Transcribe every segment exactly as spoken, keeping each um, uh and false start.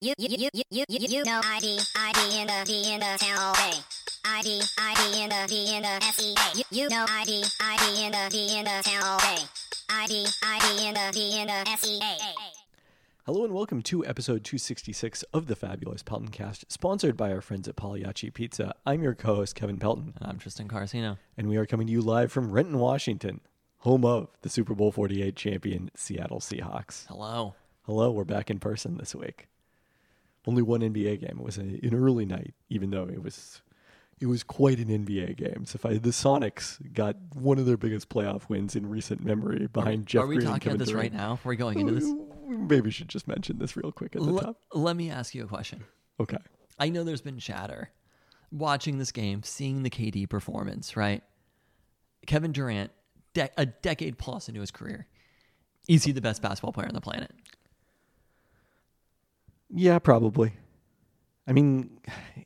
You, you, you, you, you, you, you know I D, I D in the, D in the town all day. I D, I D in the, D in the S E A. You, you know I D, I D in the, D in the town all day. I D, I D in the, D in the S E A. Hello and welcome to episode two sixty-six of the Fabulous Pelton Cast, sponsored by our friends at Pagliacci Pizza. I'm your co-host, Kevin Pelton. And I'm Tristan Carcino. And we are coming to you live from Renton, Washington, home of the Super Bowl forty-eight champion Seattle Seahawks. Hello. Hello, we're back in person this week. Only one N B A game. It was a, an early night, even though it was it was quite an N B A game. So if I, the Sonics got one of their biggest playoff wins in recent memory behind are, Jeff Are we Green and talking Kevin about this Durant. right now? We're going into this? We maybe should just mention this real quick at the L- top. Let me ask you a question. Okay. I know there's been chatter watching this game, seeing the K D performance, right? Kevin Durant, de- a decade plus into his career. Is he the best basketball player on the planet? Yeah, probably. I mean,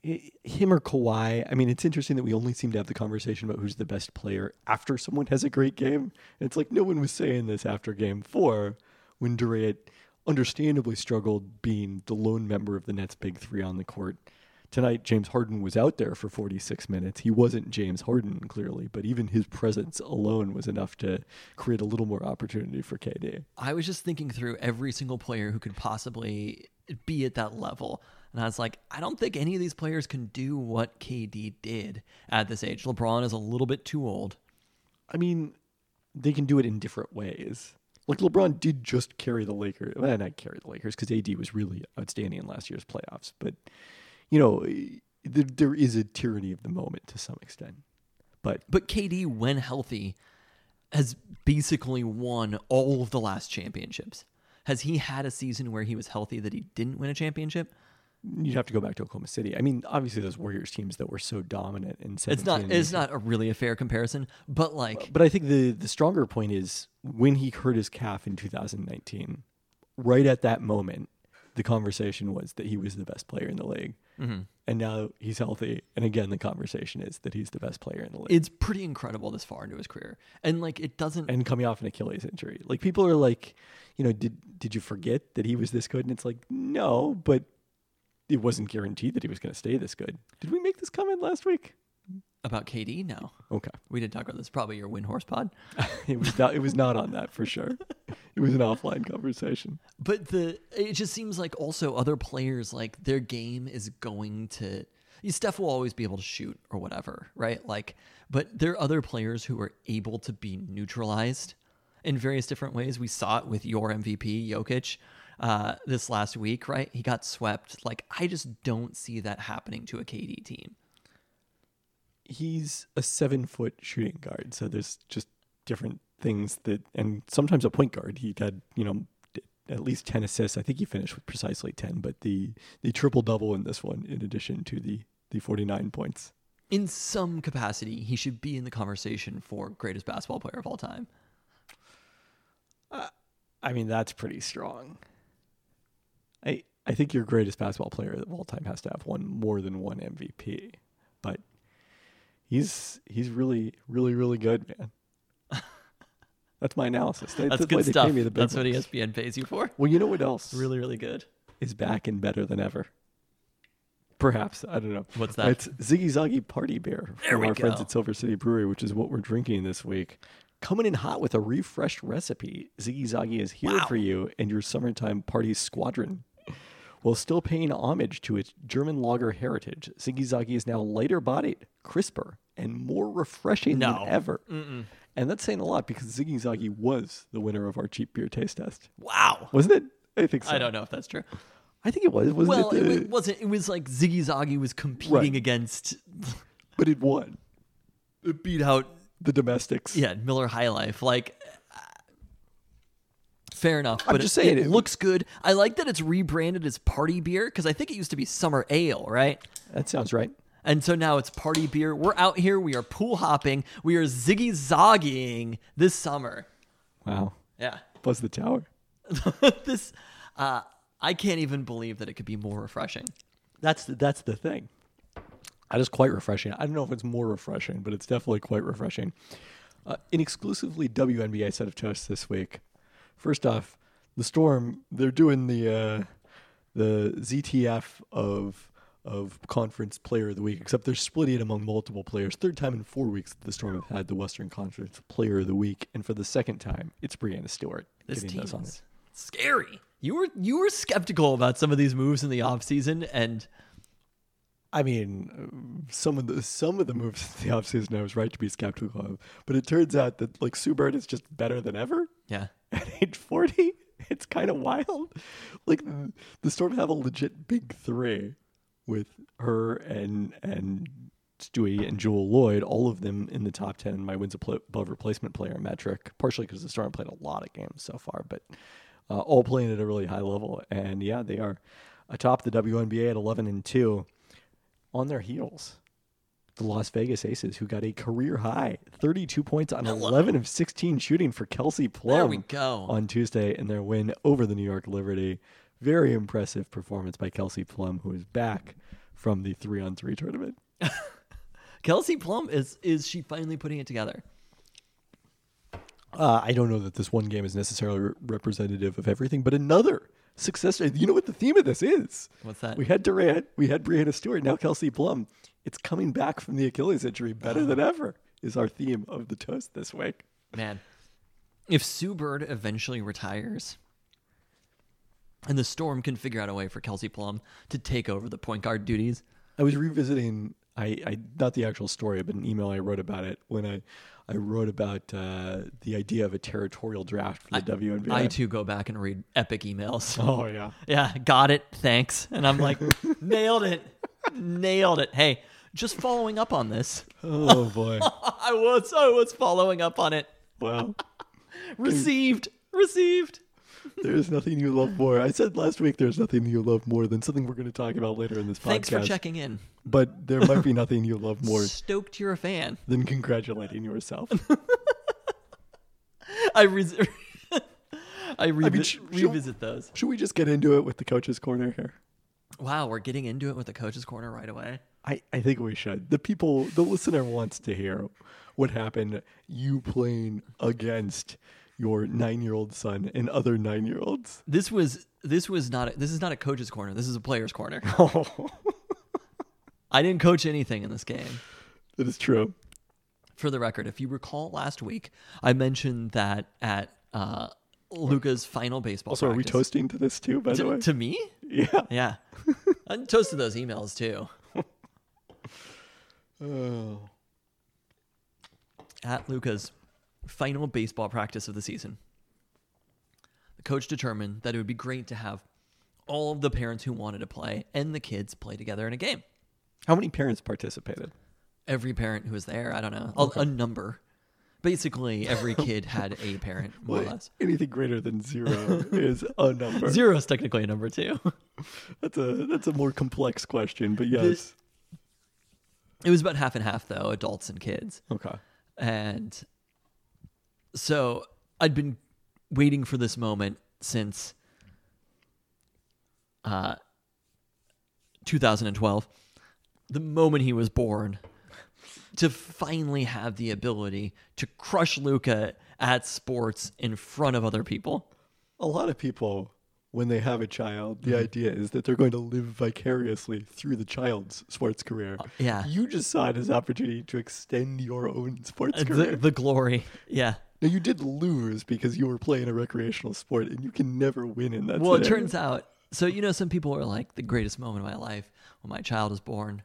him or Kawhi. I mean, it's interesting that we only seem to have the conversation about who's the best player after someone has a great game. It's like no one was saying this after game four when Durant understandably struggled being the lone member of the Nets' big three on the court. Tonight, James Harden was out there for forty-six minutes. He wasn't James Harden, clearly, but even his presence alone was enough to create a little more opportunity for K D. I was just thinking through every single player who could possibly be at that level. And I was like, I don't think any of these players can do what K D did at this age. LeBron is a little bit too old. I mean, they can do it in different ways. Like LeBron did just carry the Lakers. Well, not carry the Lakers because A D was really outstanding in last year's playoffs. But, you know, there, there is a tyranny of the moment to some extent. But But K D, when healthy, has basically won all of the last championships. Has he had a season where he was healthy that he didn't win a championship? you'd have to go back to Oklahoma City. I mean, obviously those Warriors teams that were so dominant in seventeen. It's not. It's not a really a fair comparison. But like, But I think the the stronger point is when he hurt his calf in two thousand nineteen, right at that moment, the conversation was that he was the best player in the league. mm-hmm. And now he's healthy. And again, the conversation is that he's the best player in the league. It's pretty incredible this far into his career. And like, it doesn't. And coming off an Achilles injury. Like people are like, you know, did did you forget that he was this good? And it's like, no, but it wasn't guaranteed that he was going to stay this good. Did we make this comment last week? About K D? No. Okay. We didn't talk about this. Probably your Win Horse pod. it was not it was not on that for sure. It was an offline conversation. But the it just seems like also other players, like their game is going to Steph will always be able to shoot or whatever, right? Like, but there are other players who are able to be neutralized in various different ways. We saw it with your M V P, Jokic, uh, this last week, right? He got swept. Like, I just don't see that happening to a K D team. He's a seven foot shooting guard, so there's just different things that, and sometimes a point guard. He had, you know, at least ten assists. I think he finished with precisely ten, but the the triple double in this one, in addition to the the forty-nine points. In some capacity, he should be in the conversation for greatest basketball player of all time. Uh, I mean, that's pretty strong. I I think your greatest basketball player of all time has to have won more than one M V P, but he's he's really really really good, man. That's my analysis. That's, That's that's why good they stuff. pay me the big That's what E bucks. S P N pays you for. Well, you know what else Really, really good. is back and better than ever? Perhaps. I don't know. What's that? It's Ziggy Zaggy Party Beer There from we our friends go. at Silver City Brewery, which is what we're drinking this week. Coming in hot with a refreshed recipe. Ziggy Zaggy is here Wow. for you and your summertime party squadron. While still paying homage to its German lager heritage, Ziggy Zaggy is now lighter bodied, crisper, and more refreshing No. than ever. Mm-mm. And that's saying a lot because Ziggy Zaggy was the winner of our cheap beer taste test. Wow. Wasn't it? I think so. I don't know if that's true. I think it was. Wasn't Well, it? it, The, wa- wasn't. It was like Ziggy Zaggy was competing Right. against, but it won. it beat out, The domestics. yeah, Miller High Life. Like, uh, fair enough. I'm but just it, saying it, it- looks good. I like that it's rebranded as Party Beer because I think it used to be Summer Ale, right? That sounds right. And so now it's Party Beer. We're out here. We are pool hopping. We are Ziggy Zaggying this summer. Wow. Yeah. Plus the tower. this, uh, I can't even believe that it could be more refreshing. That's the, that's the thing. That is quite refreshing. I don't know if it's more refreshing, but it's definitely quite refreshing. Uh, an exclusively W N B A set of toasts this week. First off, the Storm, they're doing the uh, the Z T F of of Conference Player of the Week, except they're splitting it among multiple players. Third time in four weeks that the Storm have had the Western Conference Player of the Week, and for the second time, it's Brianna Stewart. This getting team those honors. is scary. You were you were skeptical about some of these moves in the offseason, and I mean, some of the some of the moves in the offseason I was right to be skeptical of, but it turns out that like Sue Bird is just better than ever. yeah, At age forty, it's kind of wild. Like the Storm have a legit big three with her and and Stewie and Jewel Lloyd, all of them in the top ten in my wins above replacement player metric, partially because the Storm played a lot of games so far, but uh, all playing at a really high level. And yeah, they are atop the W N B A at eleven and two. On their heels, the Las Vegas Aces, who got a career high thirty-two points on eleven of sixteen shooting for Kelsey Plum there we go. on Tuesday in their win over the New York Liberty. Very impressive performance by Kelsey Plum, who is back from the three-on-three tournament. Kelsey Plum, is is she finally putting it together? Uh, I don't know that this one game is necessarily re- representative of everything, but another success. You know what the theme of this is? What's that? We had Durant, we had Brianna Stewart, now Kelsey Plum. It's coming back from the Achilles injury better than ever is our theme of the toast this week. Man, if Sue Bird eventually retires and the Storm can figure out a way for Kelsey Plum to take over the point guard duties. I was revisiting, I, I not the actual story, but an email I wrote about it when I, I wrote about uh, the idea of a territorial draft for the I, W N B A. I too go back and read epic emails. Oh, yeah. Yeah, got it. Thanks. And I'm like, nailed it. Nailed it. Hey, just following up on this. Oh, boy. I was I was following up on it. Wow. Received. Received. There's nothing you love more. I said last week there's nothing you love more than something we're going to talk about later in this podcast. Thanks for checking in. But there might be nothing you love more Stoked you're a fan. than congratulating yourself. I res- I, revi- I mean, sh- revisit those. Should we just get into it with the coach's corner here? Wow, we're getting into it with the coach's corner right away. I, I think we should. The people, the listener wants to hear what happened you playing against your nine-year-old son and other nine-year-olds. This was this was not a, this is not a coach's corner. This is a player's corner. Oh, I didn't coach anything in this game. that is true. For the record, if you recall last week, I mentioned that at uh, Luca's final baseball Also, practice. are we toasting to this too, by the way? to, to me? Yeah. Yeah. I toasted those emails too. Oh. At Luca's final baseball practice of the season, the coach determined that it would be great to have all of the parents who wanted to play and the kids play together in a game. How many parents participated? Every parent who was there, I don't know, a, a number. Basically, every kid had a parent, more or Well, less. anything greater than zero is a number. Zero is technically a number too. That's a that's a more complex question, but yes. It was about half and half, though, adults and kids. Okay. And so I'd been waiting for this moment since uh, two thousand twelve, the moment he was born, to finally have the ability to crush Luca at sports in front of other people. A lot of people, when they have a child, the idea is that they're going to live vicariously through the child's sports career. yeah. You just saw it as an opportunity to extend your own sports The, career. the glory. Yeah. Now, you did lose because you were playing a recreational sport, and you can never win in that Well, it scenario. turns out, so, you know, some people are like, the greatest moment of my life when my child is born.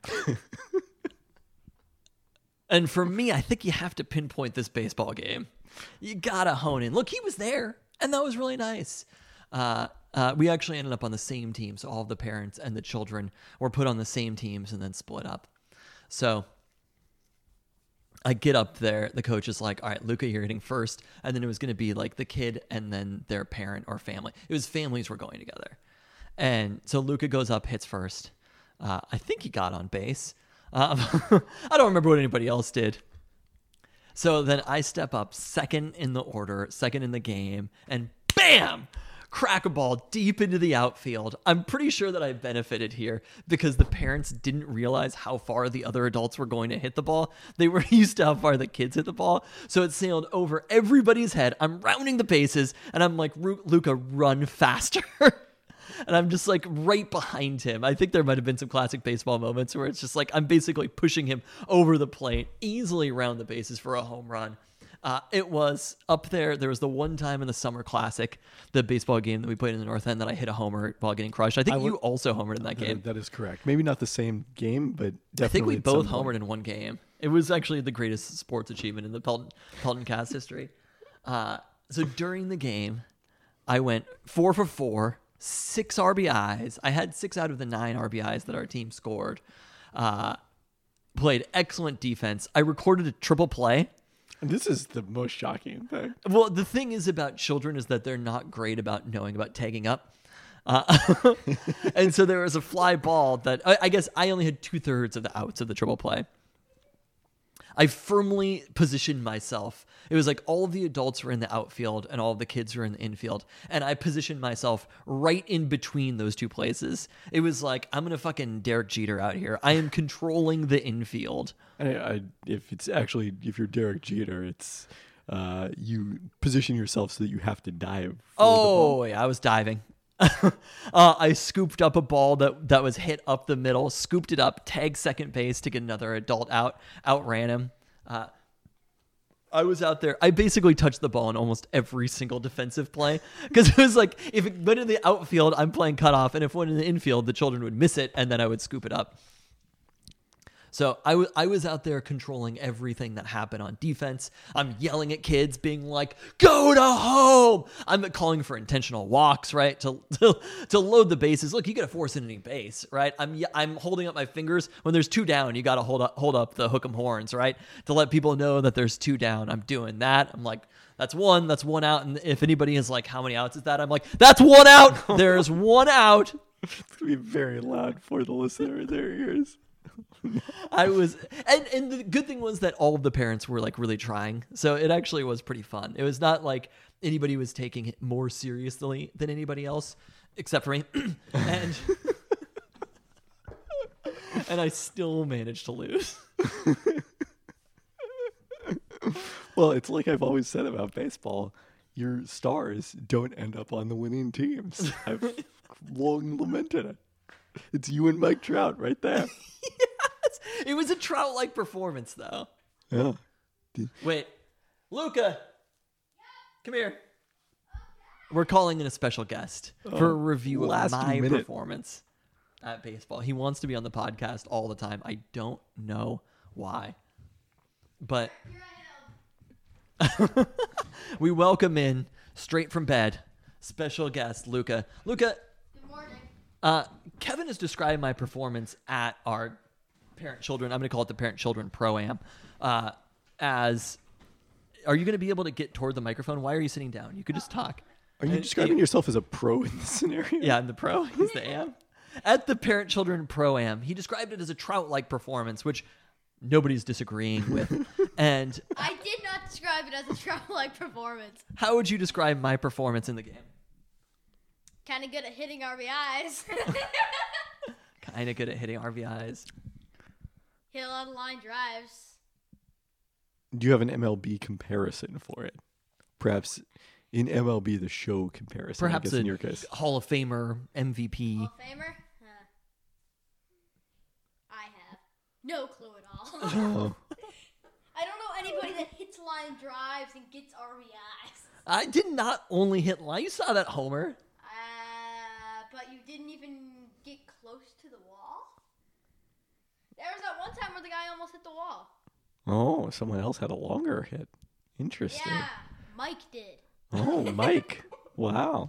And for me, I think you have to pinpoint this baseball game. You gotta hone in. Look, he was there, and that was really nice. Uh, uh, we actually ended up on the same team, so all of the parents and the children were put on the same teams and then split up. So I get up there. The coach is like, all right, Luca, you're hitting first. And then it was going to be like the kid and then their parent or family. It was families were going together. And so Luca goes up, hits first. Uh, I think he got on base. Um, I don't remember what anybody else did. So then I step up second in the order, second in the game, and bam! Crack a ball deep into the outfield. I'm pretty sure that I benefited here because the parents didn't realize how far the other adults were going to hit the ball. They were used to how far the kids hit the ball. So it sailed over everybody's head. I'm rounding the bases, and I'm like, Luca, run faster. and I'm just like right behind him. I think there might have been some classic baseball moments where it's just like I'm basically pushing him over the plate, easily around the bases for a home run. Uh, it was up there. There was the one time in the Summer Classic, the baseball game that we played in the North End, that I hit a homer while getting crushed. I think I you also homered in that game. That is correct. Maybe not the same game, but definitely. I think we at both some homered point. in one game. It was actually the greatest sports achievement in the Pelton, Pelton cast history. Uh, so during the game, I went four for four, six R B Is. I had six out of the nine R B Is that our team scored. Uh, played excellent defense. I recorded a triple play. This is the most shocking thing. Well, the thing is about children is that they're not great about knowing about tagging up. Uh, and so there was a fly ball that I, I guess I only had two thirds of the outs of the triple play. I firmly positioned myself. It was like all of the adults were in the outfield and all of the kids were in the infield. And I positioned myself right in between those two places. It was like, I'm going to fucking Derek Jeter out here. I am controlling the infield. I, I, if it's actually, if you're Derek Jeter, it's uh, you position yourself so that you have to dive. For Oh, the ball. yeah, I was diving. uh, I scooped up a ball that, that was hit up the middle, scooped it up, tagged second base to get another adult out, outran him. Uh, I was out there. I basically touched the ball in almost every single defensive play because it was like if it went in the outfield, I'm playing cutoff, and if it went in the infield, the children would miss it, and then I would scoop it up. So I, w- I was out there controlling everything that happened on defense. I'm yelling at kids, being like, go to home. I'm calling for intentional walks, right? To to, to load the bases. Look, you got to force an inning base, right? I'm I'm holding up my fingers. When there's two down, you got to hold up, hold up the hook 'em horns, right? To let people know that there's two down. I'm doing that. I'm like, that's one, that's one out. And if anybody is like, how many outs is that? I'm like, that's one out. There's one out. It's going to be very loud for the listener in their ears. I was, and, and the good thing was that all of the parents were like really trying. So it actually was pretty fun. It was not like anybody was taking it more seriously than anybody else, except for me. and, and I still managed to lose. Well, it's like I've always said about baseball. Your stars don't end up on the winning teams. I've long lamented it. It's you and Mike Trout right there. Yes. It was a Trout-like performance, though. Yeah. Wait, Luca, come here. We're calling in a special guest for a review of last my minute. performance at baseball. He wants to be on the podcast all the time. I don't know why, but we welcome in straight from bed, special guest Luca. Luca. Good morning. Uh, Kevin has described my performance at our parent-children, I'm going to call it the parent-children pro-am, uh, as, are you going to be able to get toward the microphone? Why are you sitting down? You could just talk. Are you And- describing yourself as a pro in this scenario? Yeah, I'm the pro. He's the am. At the parent-children pro-am, he described it as a Trout-like performance, which nobody's disagreeing with. And I did not describe it as a Trout-like performance. how would you describe my performance in the game? Kind of good at hitting R B Is. Kind of good at hitting R B Is. Hit a lot of line drives. Do you have an M L B comparison for it? Perhaps in M L B, the show comparison, Perhaps I guess, a in your case. Hall of Famer, M V P. Hall of Famer? Huh. I have no clue at all. Oh. I don't know anybody that hits line drives and gets R B Is. I did not only hit line. You saw that homer. Uh, but you didn't even get close to the wall? There was that one time where the guy almost hit the wall. Oh, someone else had a longer hit. Interesting. Yeah, Mike did. Oh, Mike. Wow.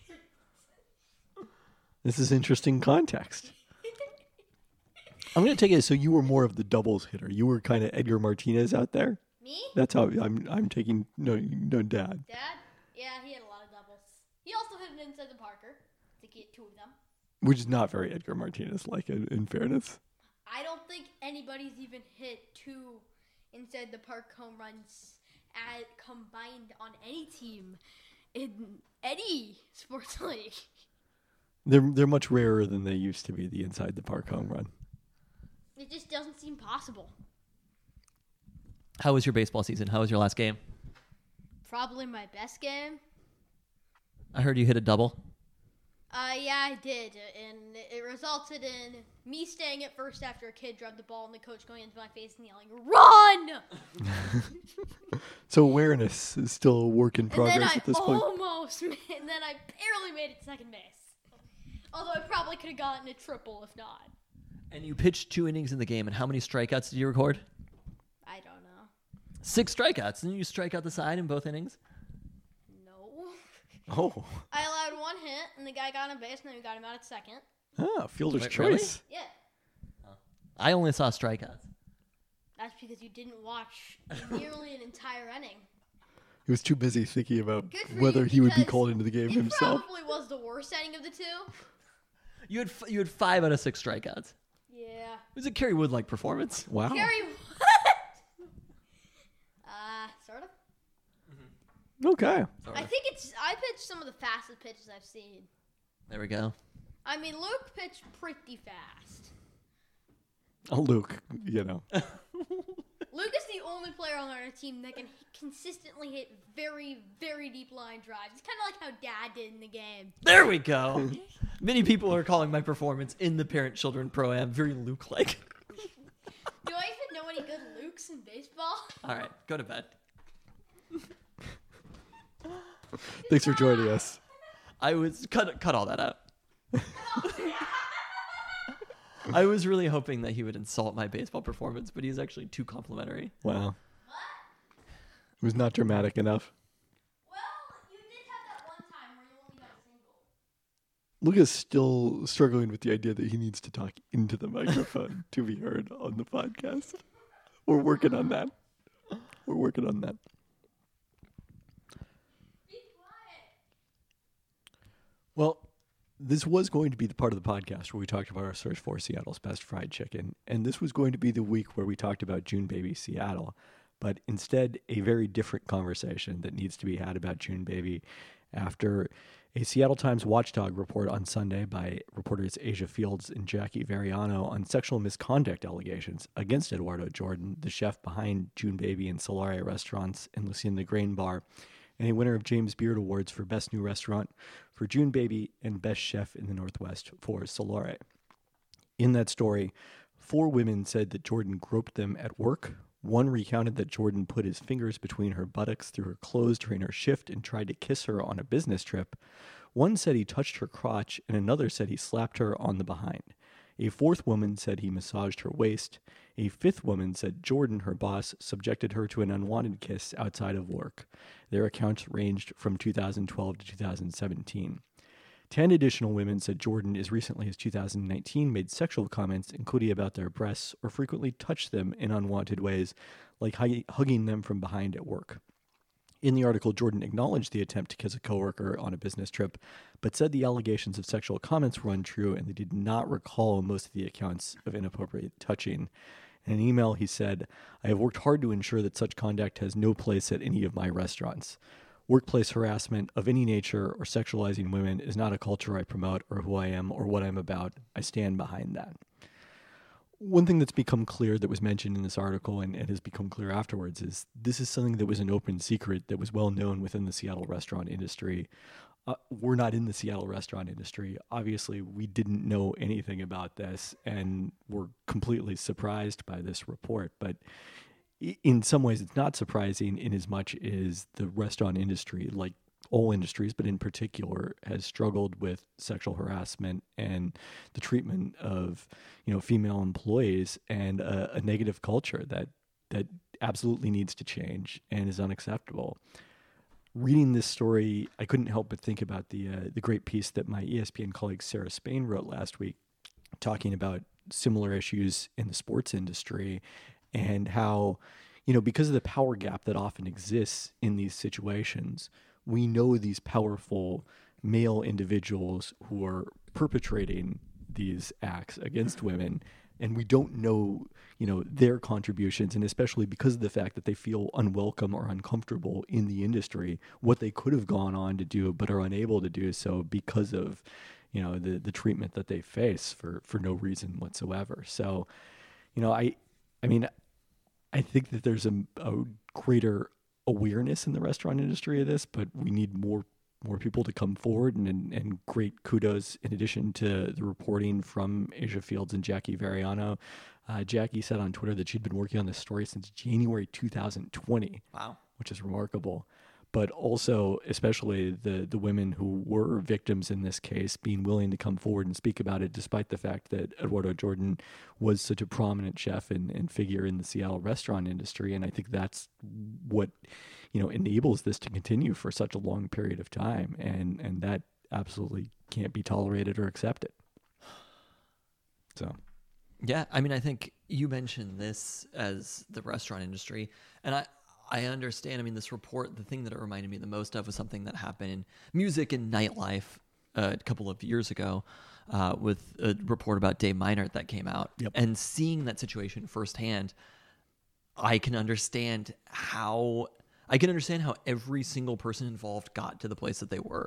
This is interesting context. I'm going to take it. So you were more of the doubles hitter. You were kind of Edgar Martinez out there. Me? That's how I'm. I'm taking no, no, Dad. Dad? Yeah, he had a lot of doubles. He also hit it inside the Parker to get two of them. Which is not very Edgar Martinez like, in, in fairness. I don't think anybody's even hit two inside the park home runs at, combined on any team in any sports league. They're they're much rarer than they used to be. The inside the park home run. It just doesn't seem possible. How was your baseball season? How was your last game? Probably my best game. I heard you hit a double. Uh, yeah, I did, and it resulted in me staying at first after a kid drugged the ball and the coach going into my face and yelling, "Run!" So awareness is still a work in And progress then I at this point. almost, made, and then I barely made it to second base. Although I probably could have gotten a triple if not. And you pitched two innings in the game, and how many strikeouts did you record? I don't know. Six strikeouts. Didn't you strike out the side in both innings? No. Oh, I allowed one hit, and the guy got on base, and then we got him out at second. ah, fielder's Wait, really? choice. Yeah. I only saw strikeouts. That's because you didn't watch nearly an entire inning. He was too busy thinking about Good for whether you, he would be because called into the game It himself. probably was the worst inning of the two. You had f- you had five out of six strikeouts. Yeah. It was a Kerry Wood-like performance. Wow. Gary, what? uh, sort of. Okay. I think it's. I pitched some of the fastest pitches I've seen. There we go. I mean, Luke pitched pretty fast. Oh, Luke, you know. Luke is the only player on our team that can consistently hit very, very deep line drives. It's kind of like how Dad did in the game. There we go. Many people are calling my performance in the Parent-Children Pro-Am very Luke-like. Do I even know any good Lukes in baseball? All right, go to bed. Thanks for joining us. I was cut cut all that out. I was really hoping that he would insult my baseball performance, but he's actually too complimentary. Wow. It was not dramatic enough. Well, you did have that one time where you only got a single. Luke is still struggling with the idea that he needs to talk into the microphone to be heard on the podcast. We're working on that. We're working on that. Be quiet. Well, this was going to be the part of the podcast where we talked about our search for Seattle's best fried chicken, and this was going to be the week where we talked about June Baby Seattle, but instead a very different conversation that needs to be had about June Baby after a Seattle Times Watchdog report on Sunday by reporters Asia Fields and Jackie Variano on sexual misconduct allegations against Eduardo Jordan, the chef behind June Baby and Solare restaurants and Lucien the Grain Bar, and a winner of James Beard Awards for Best New Restaurant for June Baby and Best Chef in the Northwest for Solare. In that story, four women said that Jordan groped them at work. One recounted that Jordan put his fingers between her buttocks through her clothes during her shift and tried to kiss her on a business trip. One said he touched her crotch, and another said he slapped her on the behind. A fourth woman said he massaged her waist. A fifth woman said Jordan, her boss, subjected her to an unwanted kiss outside of work. Their accounts ranged from two thousand twelve to two thousand seventeen. Ten additional women said Jordan, as recently as two thousand nineteen, made sexual comments, including about their breasts, or frequently touched them in unwanted ways, like hug- hugging them from behind at work. In the article, Jordan acknowledged the attempt to kiss a coworker on a business trip, but said the allegations of sexual comments were untrue and they did not recall most of the accounts of inappropriate touching. In an email, he said, "I have worked hard to ensure that such conduct has no place at any of my restaurants. Workplace harassment of any nature or sexualizing women is not a culture I promote or who I am or what I'm about. I stand behind that." One thing that's become clear that was mentioned in this article and it has become clear afterwards is this is something that was an open secret that was well known within the Seattle restaurant industry. Uh, we're not in the Seattle restaurant industry. Obviously, we didn't know anything about this and we're completely surprised by this report. But i- in some ways, it's not surprising in as much as the restaurant industry, like all industries, but in particular, has struggled with sexual harassment and the treatment of, you know, female employees and a, a negative culture that that absolutely needs to change and is unacceptable. Reading this story, I couldn't help but think about the uh, the great piece that my E S P N colleague Sarah Spain wrote last week, talking about similar issues in the sports industry and how, you know, because of the power gap that often exists in these situations, we know these powerful male individuals who are perpetrating these acts against women, and we don't know, you know, their contributions, and especially because of the fact that they feel unwelcome or uncomfortable in the industry, what they could have gone on to do but are unable to do so because of, you know, the the treatment that they face for for no reason whatsoever. So, you know, I I mean, I think that there's a, a greater awareness in the restaurant industry of this, but we need more more people to come forward, and, and, and great kudos in addition to the reporting from Asia Fields and Jackie Variano. Uh, Jackie said on Twitter that she'd been working on this story since January two thousand twenty. Wow. Which is remarkable. But also, especially the, the women who were victims in this case being willing to come forward and speak about it, despite the fact that Eduardo Jordan was such a prominent chef and, and figure in the Seattle restaurant industry. And I think that's what, you know, enables this to continue for such a long period of time. And, and that absolutely can't be tolerated or accepted. So... Yeah, I mean, I think you mentioned this as the restaurant industry, and I, I understand. I mean, this report, the thing that it reminded me the most of was something that happened in music and nightlife uh, a couple of years ago uh, with a report about Dave Meinert that came out. Yep. And seeing that situation firsthand, I can understand how I can understand how every single person involved got to the place that they were.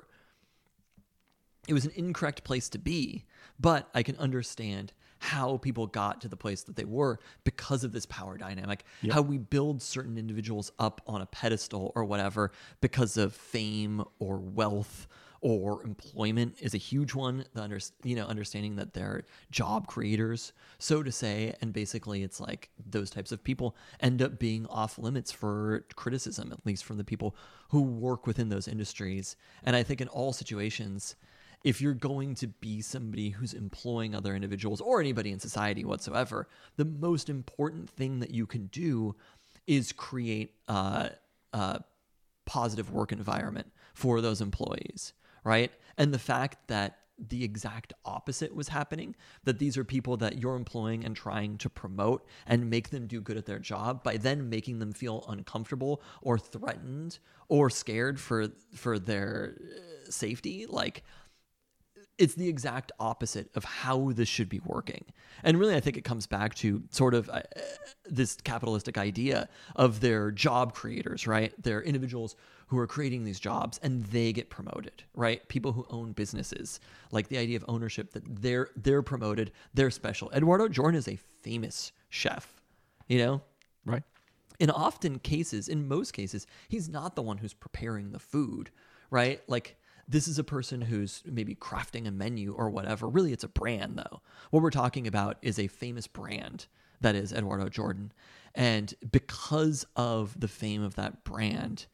It was an incorrect place to be, but I can understand how people got to the place that they were because of this power dynamic, Yep. how we build certain individuals up on a pedestal or whatever because of fame or wealth or employment is a huge one. The under, you know, understanding that they're job creators, so to say, and basically it's like those types of people end up being off limits for criticism, at least from the people who work within those industries. And I think in all situations, if you're going to be somebody who's employing other individuals or anybody in society whatsoever, the most important thing that you can do is create a, a positive work environment for those employees, right? And the fact that the exact opposite was happening, that these are people that you're employing and trying to promote and make them do good at their job by then making them feel uncomfortable or threatened or scared for for their safety, like... It's the exact opposite of how this should be working. And really, I think it comes back to sort of uh, this capitalistic idea of their job creators, right? They're individuals who are creating these jobs and they get promoted, right? People who own businesses, like the idea of ownership, that they're they're promoted, they're special. Eduardo Jordan is a famous chef, you know? Right. In often cases, in most cases, he's not the one who's preparing the food, right? Like... This is a person who's maybe crafting a menu or whatever. Really, it's a brand, though. What we're talking about is a famous brand that is Eduardo Jordan. And because of the fame of that brand,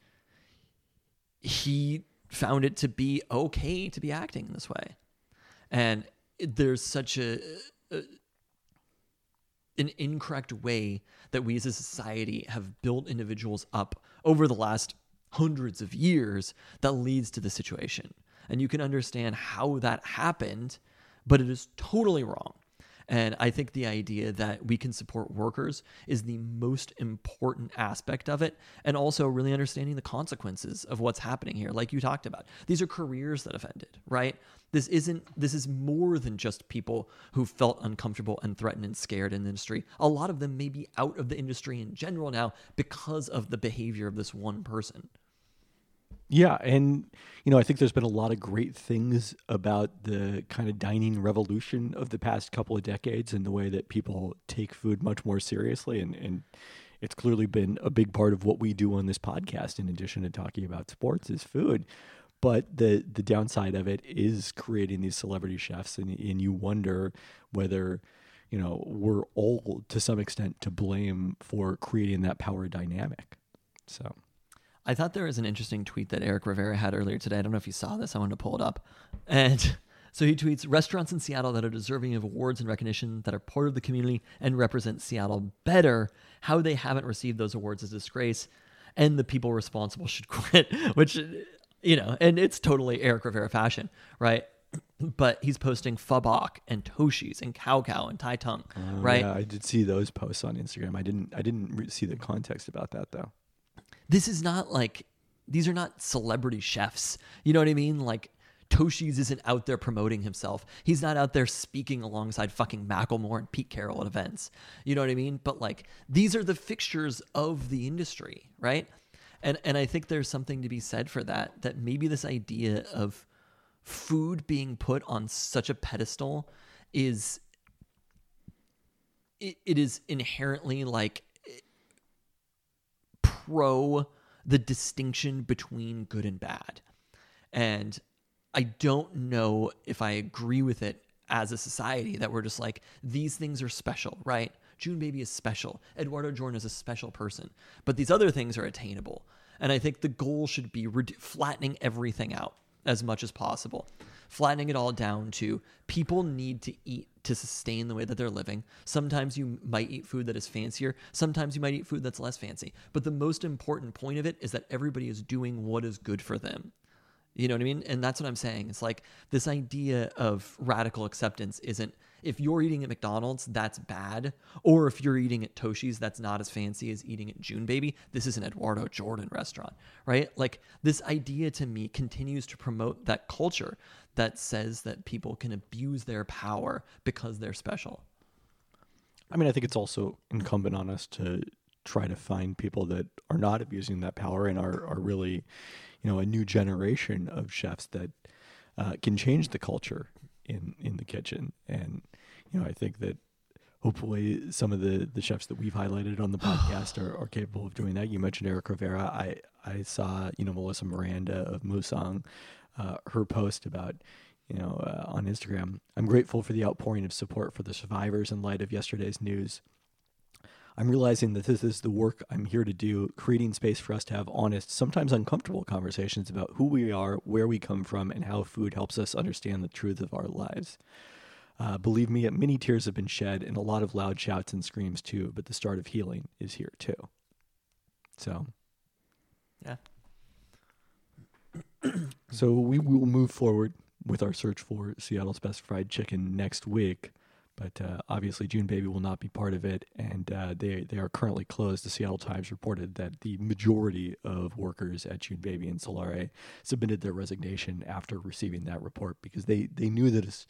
he found it to be okay to be acting in this way. And there's such a, a an incorrect way that we as a society have built individuals up over the last hundreds of years that leads to the situation. And you can understand how that happened, but it is totally wrong. And I think the idea that we can support workers is the most important aspect of it. And also really understanding the consequences of what's happening here. Like you talked about, these are careers that have ended, right? This isn't, this is more than just people who felt uncomfortable and threatened and scared in the industry. A lot of them may be out of the industry in general now because of the behavior of this one person. Yeah, and you know, I think there's been a lot of great things about the kind of dining revolution of the past couple of decades and the way that people take food much more seriously, and, and it's clearly been a big part of what we do on this podcast, in addition to talking about sports, is food. But the the downside of it is creating these celebrity chefs, and, and you wonder whether, you know, we're all to some extent to blame for creating that power dynamic. So I thought there was an interesting tweet that Eric Rivera had earlier today. I don't know if you saw this. I wanted to pull it up. And so he tweets, restaurants in Seattle that are deserving of awards and recognition, that are part of the community and represent Seattle better. How they haven't received those awards is a disgrace, and the people responsible should quit, which, you know, and it's totally Eric Rivera fashion, right? But he's posting Pho Bok and Toshi's and Cow Cow and Tai Tung, uh, right? Yeah, I did see those posts on Instagram. I didn't I didn't re- see the context about that, though. This is not like, these are not celebrity chefs. You know what I mean? Like, Toshi's isn't out there promoting himself. He's not out there speaking alongside fucking Macklemore and Pete Carroll at events. You know what I mean? But like, these are the fixtures of the industry, right? And and I think there's something to be said for that, that maybe this idea of food being put on such a pedestal is, it, it is inherently like, pro the distinction between good and bad. And I don't know if I agree with it as a society that we're just like, these things are special, right? June Baby is special. Eduardo Jordan is a special person. But these other things are attainable. And I think the goal should be redu- flattening everything out as much as possible. Flattening it all down to people need to eat to sustain the way that they're living. Sometimes you might eat food that is fancier. Sometimes you might eat food that's less fancy. But the most important point of it is that everybody is doing what is good for them. You know what I mean? And that's what I'm saying. It's like this idea of radical acceptance isn't, if you're eating at McDonald's, that's bad. Or if you're eating at Toshi's, that's not as fancy as eating at June Baby. This is an Eduardo Jordan restaurant, right? Like this idea to me continues to promote that culture that says that people can abuse their power because they're special. I mean, I think it's also incumbent on us to try to find people that are not abusing that power and are, are really, you know, a new generation of chefs that uh, can change the culture in, in the kitchen. And, you know, I think that hopefully some of the, the chefs that we've highlighted on the podcast are, are capable of doing that. You mentioned Eric Rivera. I, I saw, you know, Melissa Miranda of Musang, uh, her post about, you know, uh, on Instagram. I'm grateful for the outpouring of support for the survivors in light of yesterday's news. I'm realizing that this is the work I'm here to do, creating space for us to have honest, sometimes uncomfortable conversations about who we are, where we come from, and how food helps us understand the truth of our lives. Uh, believe me, many tears have been shed and a lot of loud shouts and screams too, but the start of healing is here too. So, yeah. So we will move forward with our search for Seattle's best fried chicken next week. But uh, obviously, June Baby will not be part of it, and uh, they they are currently closed. The Seattle Times reported that the majority of workers at June Baby and Solare submitted their resignation after receiving that report because they, they knew that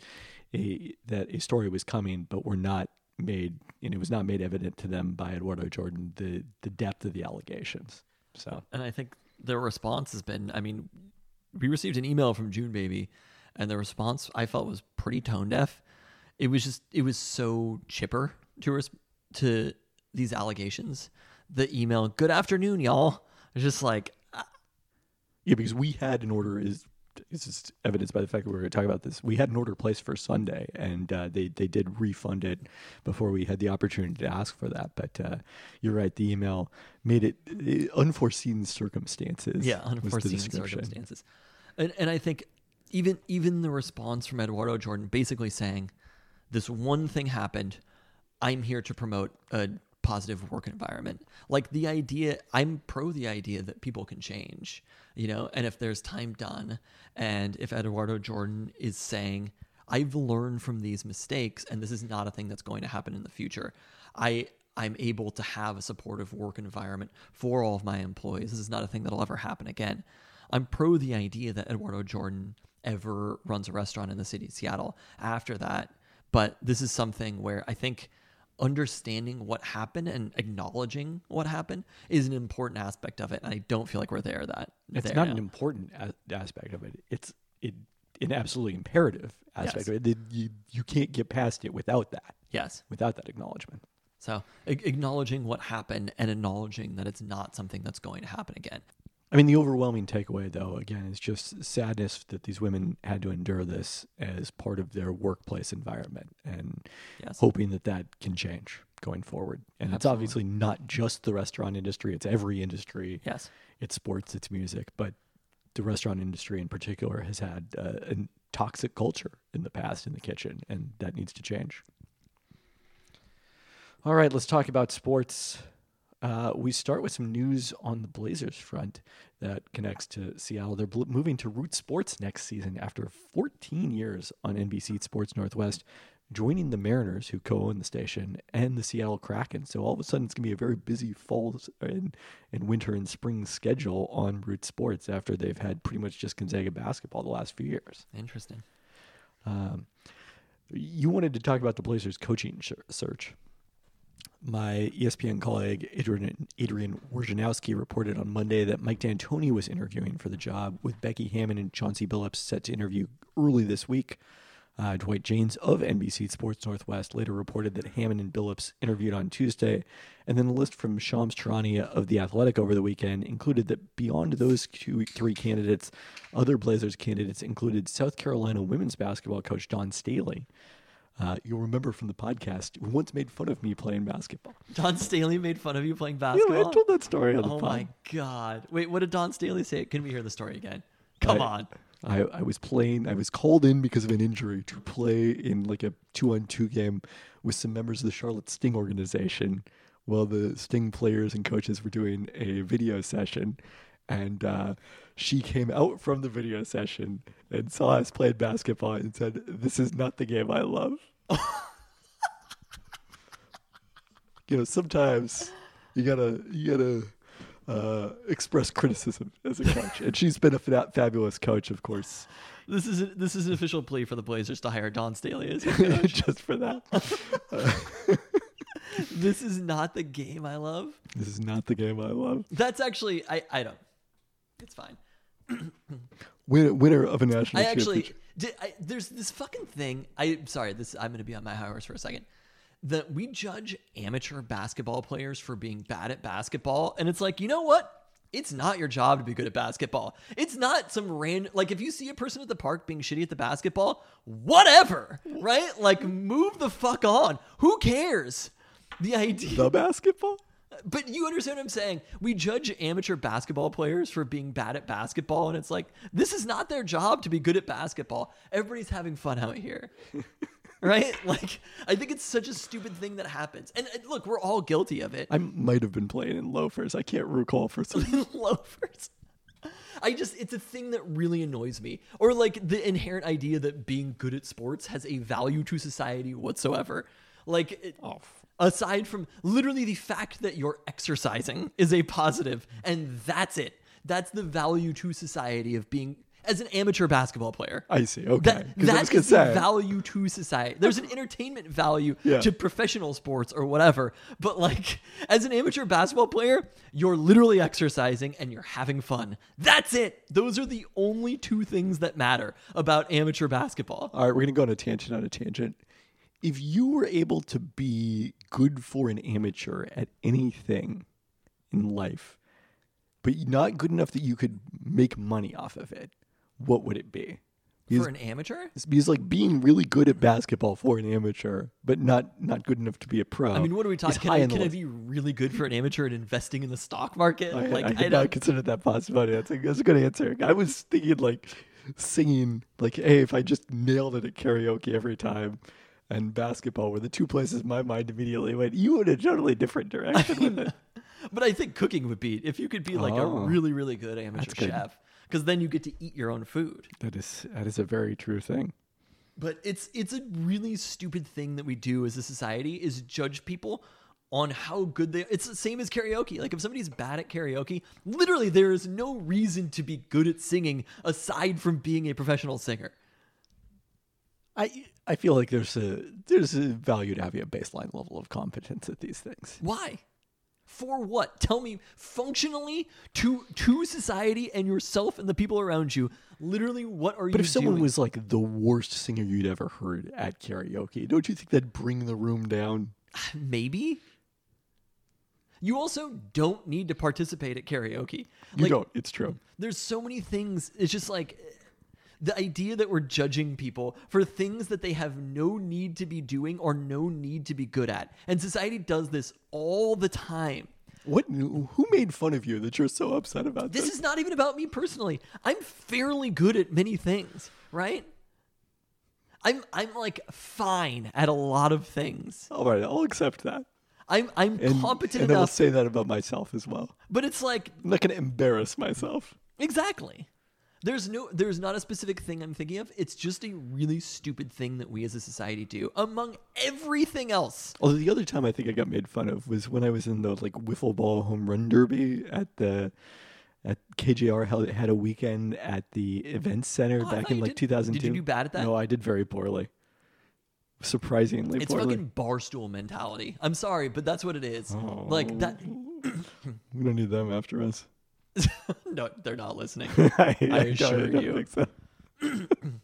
a that a story was coming, but were not made, and it was not made evident to them by Eduardo Jordan the the depth of the allegations. So, and I think their response has been, I mean, we received an email from June Baby, and the response I felt was pretty tone deaf. It was just, it was so chipper to res- to these allegations. The email, good afternoon, y'all. It's just like, ah. Yeah, because we had an order, is this is evidenced by the fact that we were going to talk about this. We had an order placed for Sunday, and uh, they, they did refund it before we had the opportunity to ask for that. But uh, you're right, the email made it uh, unforeseen circumstances. Yeah, unforeseen circumstances. And, and I think even even the response from Eduardo Jordan basically saying, this one thing happened, I'm here to promote a positive work environment. Like the idea, I'm pro the idea that people can change, you know, and if there's time done, and if Eduardo Jordan is saying, I've learned from these mistakes, and this is not a thing that's going to happen in the future, I, I'm able to have a supportive work environment for all of my employees. This is not a thing that'll ever happen again. I'm pro the idea that Eduardo Jordan ever runs a restaurant in the city of Seattle after that. But this is something where I think understanding what happened and acknowledging what happened is an important aspect of it. And I don't feel like we're there that It's there not now. an important a- aspect of it. It's it, an absolutely imperative aspect Yes. of it. That you, you can't get past it without that, Yes. without that acknowledgement. So a- acknowledging what happened and acknowledging that it's not something that's going to happen again. I mean, the overwhelming takeaway, though, again, is just sadness that these women had to endure this as part of their workplace environment, and Yes. hoping that that can change going forward. And it's Absolutely. obviously not just the restaurant industry; it's every industry. Yes. It's sports, it's music, but the restaurant industry in particular has had uh, a toxic culture in the past in the kitchen, and that needs to change. All right, let's talk about sports. Uh, we start with some news on the Blazers front that connects to Seattle. They're bl- moving to Root Sports next season after fourteen years on N B C Sports Northwest, joining the Mariners, who co-own the station, and the Seattle Kraken. So all of a sudden, it's going to be a very busy fall and, and winter and spring schedule on Root Sports after they've had pretty much just Gonzaga basketball the last few years. Interesting. Um, you wanted to talk about the Blazers coaching sh- search. My E S P N colleague Adrian, Adrian Wojnarowski reported on Monday that Mike D'Antoni was interviewing for the job, with Becky Hammon and Chauncey Billups set to interview early this week. Uh, Dwight Janes of N B C Sports Northwest later reported that Hammond and Billups interviewed on Tuesday, and then the list from Shams Charania of The Athletic over the weekend included that beyond those two, three candidates, other Blazers candidates included South Carolina women's basketball coach Don Staley. Uh, you'll remember from the podcast, who once made fun of me playing basketball. Don Staley made fun of you playing Yeah, basketball? I told that story on the Oh pod. my God. Wait, what did Don Staley say? Can we hear the story again? Come I- on. I, I was playing, I was called in because of an injury to play in like a two on two game with some members of the Charlotte Sting organization while the Sting players and coaches were doing a video session. And uh, she came out from the video session and saw us playing basketball and said, "This is not the game I love." You know, sometimes you gotta, you gotta, uh, express criticism as a coach, and she's been a fa- fabulous coach, of course, This is a, this is an official plea for the Blazers to hire Don Staley as head coach. just for that. This is not the game I love. This is not the game I love. That's actually I I don't. It's fine. Win- winner of a national I actually championship. did. I, there's this fucking thing. I sorry. This I'm gonna be on my high horse for a second. That we judge amateur basketball players for being bad at basketball, and it's like, you know what? It's not your job to be good at basketball. It's not some random, like if you see a person at the park being shitty at the basketball, whatever, right? Like move the fuck on. Who cares? The idea. The basketball? But you understand what I'm saying? We judge amateur basketball players for being bad at basketball, and it's like, this is not their job to be good at basketball. Everybody's having fun out here. Right? Like, I think it's such a stupid thing that happens. And uh, look, we're all guilty of it. I might have been playing in loafers. I can't recall for some. Loafers. I just, it's a thing that really annoys me. Or like the inherent idea that being good at sports has a value to society whatsoever. Like, it, aside from literally the fact that you're exercising is a positive, and that's it. That's the value to society of being as an amateur basketball player. I see. Okay. That, 'Cause I was that gonna is the say- value to society. There's an entertainment value Yeah. to professional sports or whatever. But like, as an amateur basketball player, you're literally exercising and you're having fun. That's it. Those are the only two things that matter about amateur basketball. All right, we're going to go on a tangent on a tangent. If you were able to be good for an amateur at anything in life, but not good enough that you could make money off of it, what would it be? Because, For an amateur? because like being really good at basketball for an amateur, but not not good enough to be a pro. I mean, what are we is talking? Can, high I, on the can I list. be really good for an amateur at investing in the stock market? I, like, I I, had don't. not considered that possibility. That's a, that's a good answer. I was thinking like singing, like, hey, if I just nailed it at karaoke every time, and basketball were the two places my mind immediately went, you went a totally different direction with it. But I think cooking would be if you could be like Oh. a really, really good amateur That's good. chef, because then you get to eat your own food. That is that is a very true thing. But it's it's a really stupid thing that we do as a society is judge people on how good they. It's the same as karaoke. Like if somebody's bad at karaoke, literally there is no reason to be good at singing aside from being a professional singer. I I feel like there's a there's a value to having a baseline level of competence at these things. Why? For what? Tell me functionally to to society and yourself and the people around you. Literally, what are you But if someone doing? was like the worst singer you'd ever heard at karaoke, don't you think that'd bring the room down? Maybe. You also don't need to participate at karaoke. You Like, don't. It's true. There's so many things. It's just like the idea that we're judging people for things that they have no need to be doing or no need to be good at. And society does this all the time. What? Who made fun of you that you're so upset about this? This is not even about me personally. I'm fairly good at many things, right? I'm I'm like fine at a lot of things. All right, I'll accept that. I'm I'm And, competent and I will enough, say that about myself as well. but it's like I'm not going to embarrass myself. exactly. There's no there's not a specific thing I'm thinking of. It's just a really stupid thing that we as a society do among everything else. Although the other time I think I got made fun of was when I was in the like wiffle ball home run derby at the at K J R held had a weekend at the events center Oh, I back thought in you like did- two thousand two. did you do bad at that? No, I did very poorly. Surprisingly It's poorly. fucking barstool mentality. I'm sorry, but that's what it is. Like that We don't need them after us. no, they're not listening. I, I assure don't you. think so.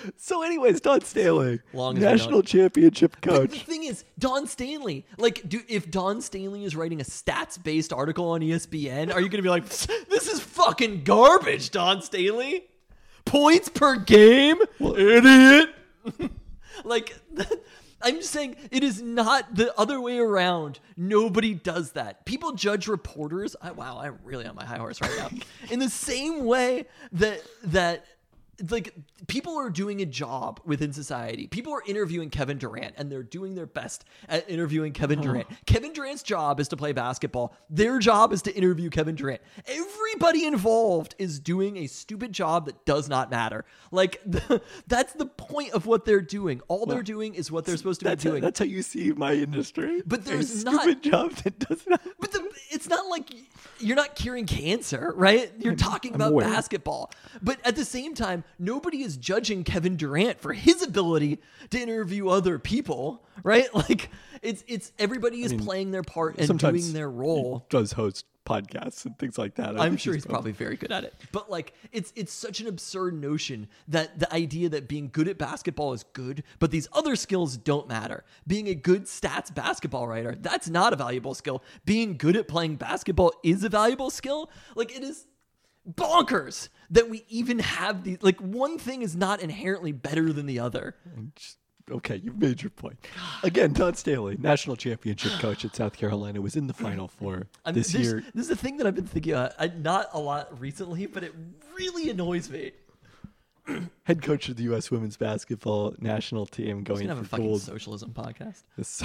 So, anyways, Don Staley, Long as we national don't- championship But the coach. thing is, Don Stanley, like, do, if Don Stanley is writing a stats-based article on E S P N, are you going to be like, this is fucking garbage, Don Stanley? Points per game? Idiot. Like, I'm just saying, it is not the other way around. Nobody does that. People judge reporters. I, wow, I'm really on my high horse right now. In the same way that that. Like, people are doing a job within society. People are interviewing Kevin Durant, and they're doing their best at interviewing Kevin Durant. Kevin Durant's job is to play basketball. Their job is to interview Kevin Durant. Everybody involved is doing a stupid job that does not matter. Like, the, that's the point of what they're doing. All they're doing is what they're supposed to That's be how, doing. that's how you see my industry. But A there's not- stupid job that does not. But the, it's not like you're not curing cancer, right? You're talking I'm about aware. basketball. But at the same time, nobody is judging Kevin Durant for his ability to interview other people, right? Like, it's it's everybody is mean, playing their part and Sometimes doing their role. He does host podcasts and things like that. I I'm think sure he's probably very good at it. But like, it's it's such an absurd notion that the idea that being good at basketball is good, but these other skills don't matter. Being a good stats basketball writer, that's not a valuable skill. Being good at playing basketball is a valuable skill. Like, it is bonkers that we even have these. Like, one thing is not inherently better than the other. Just- okay, you've made your point. Again, Don Staley, national championship coach at South Carolina, was in the Final Four I mean, this there's- year. This is a thing that I've been thinking about. I, not a lot recently, but it really annoys me. Head coach of the U S women's basketball national team We're going gonna have a for fucking gold. socialism podcast. This-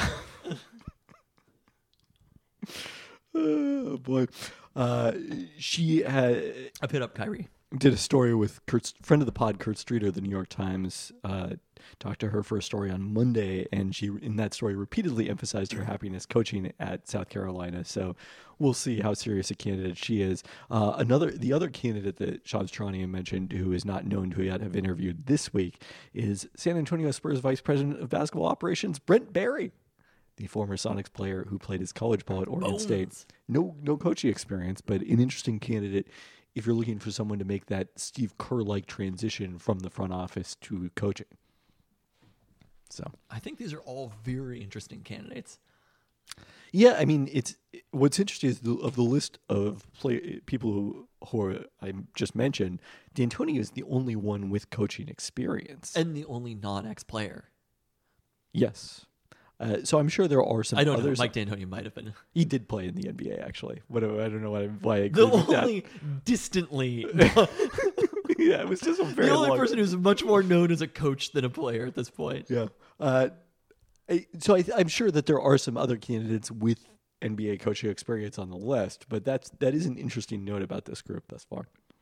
oh boy, uh, she had I put up Kyrie. did a story with Kurt's friend of the pod, Kurt Streeter, the New York Times. Uh, talked to her for a story on Monday, and she, in that story, repeatedly emphasized her happiness coaching at South Carolina. So we'll see how serious a candidate she is. Uh, another, the other candidate that Sean Stranian mentioned, who is not known to yet have interviewed this week, is San Antonio Spurs Vice President of Basketball Operations, Brent Barry, the former Sonics player who played his college ball at Oregon Bones. State. No, no coaching experience, but an interesting candidate if you're looking for someone to make that Steve Kerr-like transition from the front office to coaching. So, I think these are all very interesting candidates. yeah, I mean, it's what's interesting is the, of the list of play, people who, who are, I just mentioned, D'Antoni is the only one with coaching experience. And the only non-ex player. yes. Uh, so I'm sure there are some I don't others. know. Mike D'Antoni might have been. He did play in the N B A, actually. What, I don't know why I, why I agree The with that. only distantly, the Yeah, it was just a very only long person who's much more known as a coach than a player at this point. Yeah. Uh, I, so I, I'm sure that there are some other candidates with N B A coaching experience on the list, but that's that is an interesting note about this group thus far.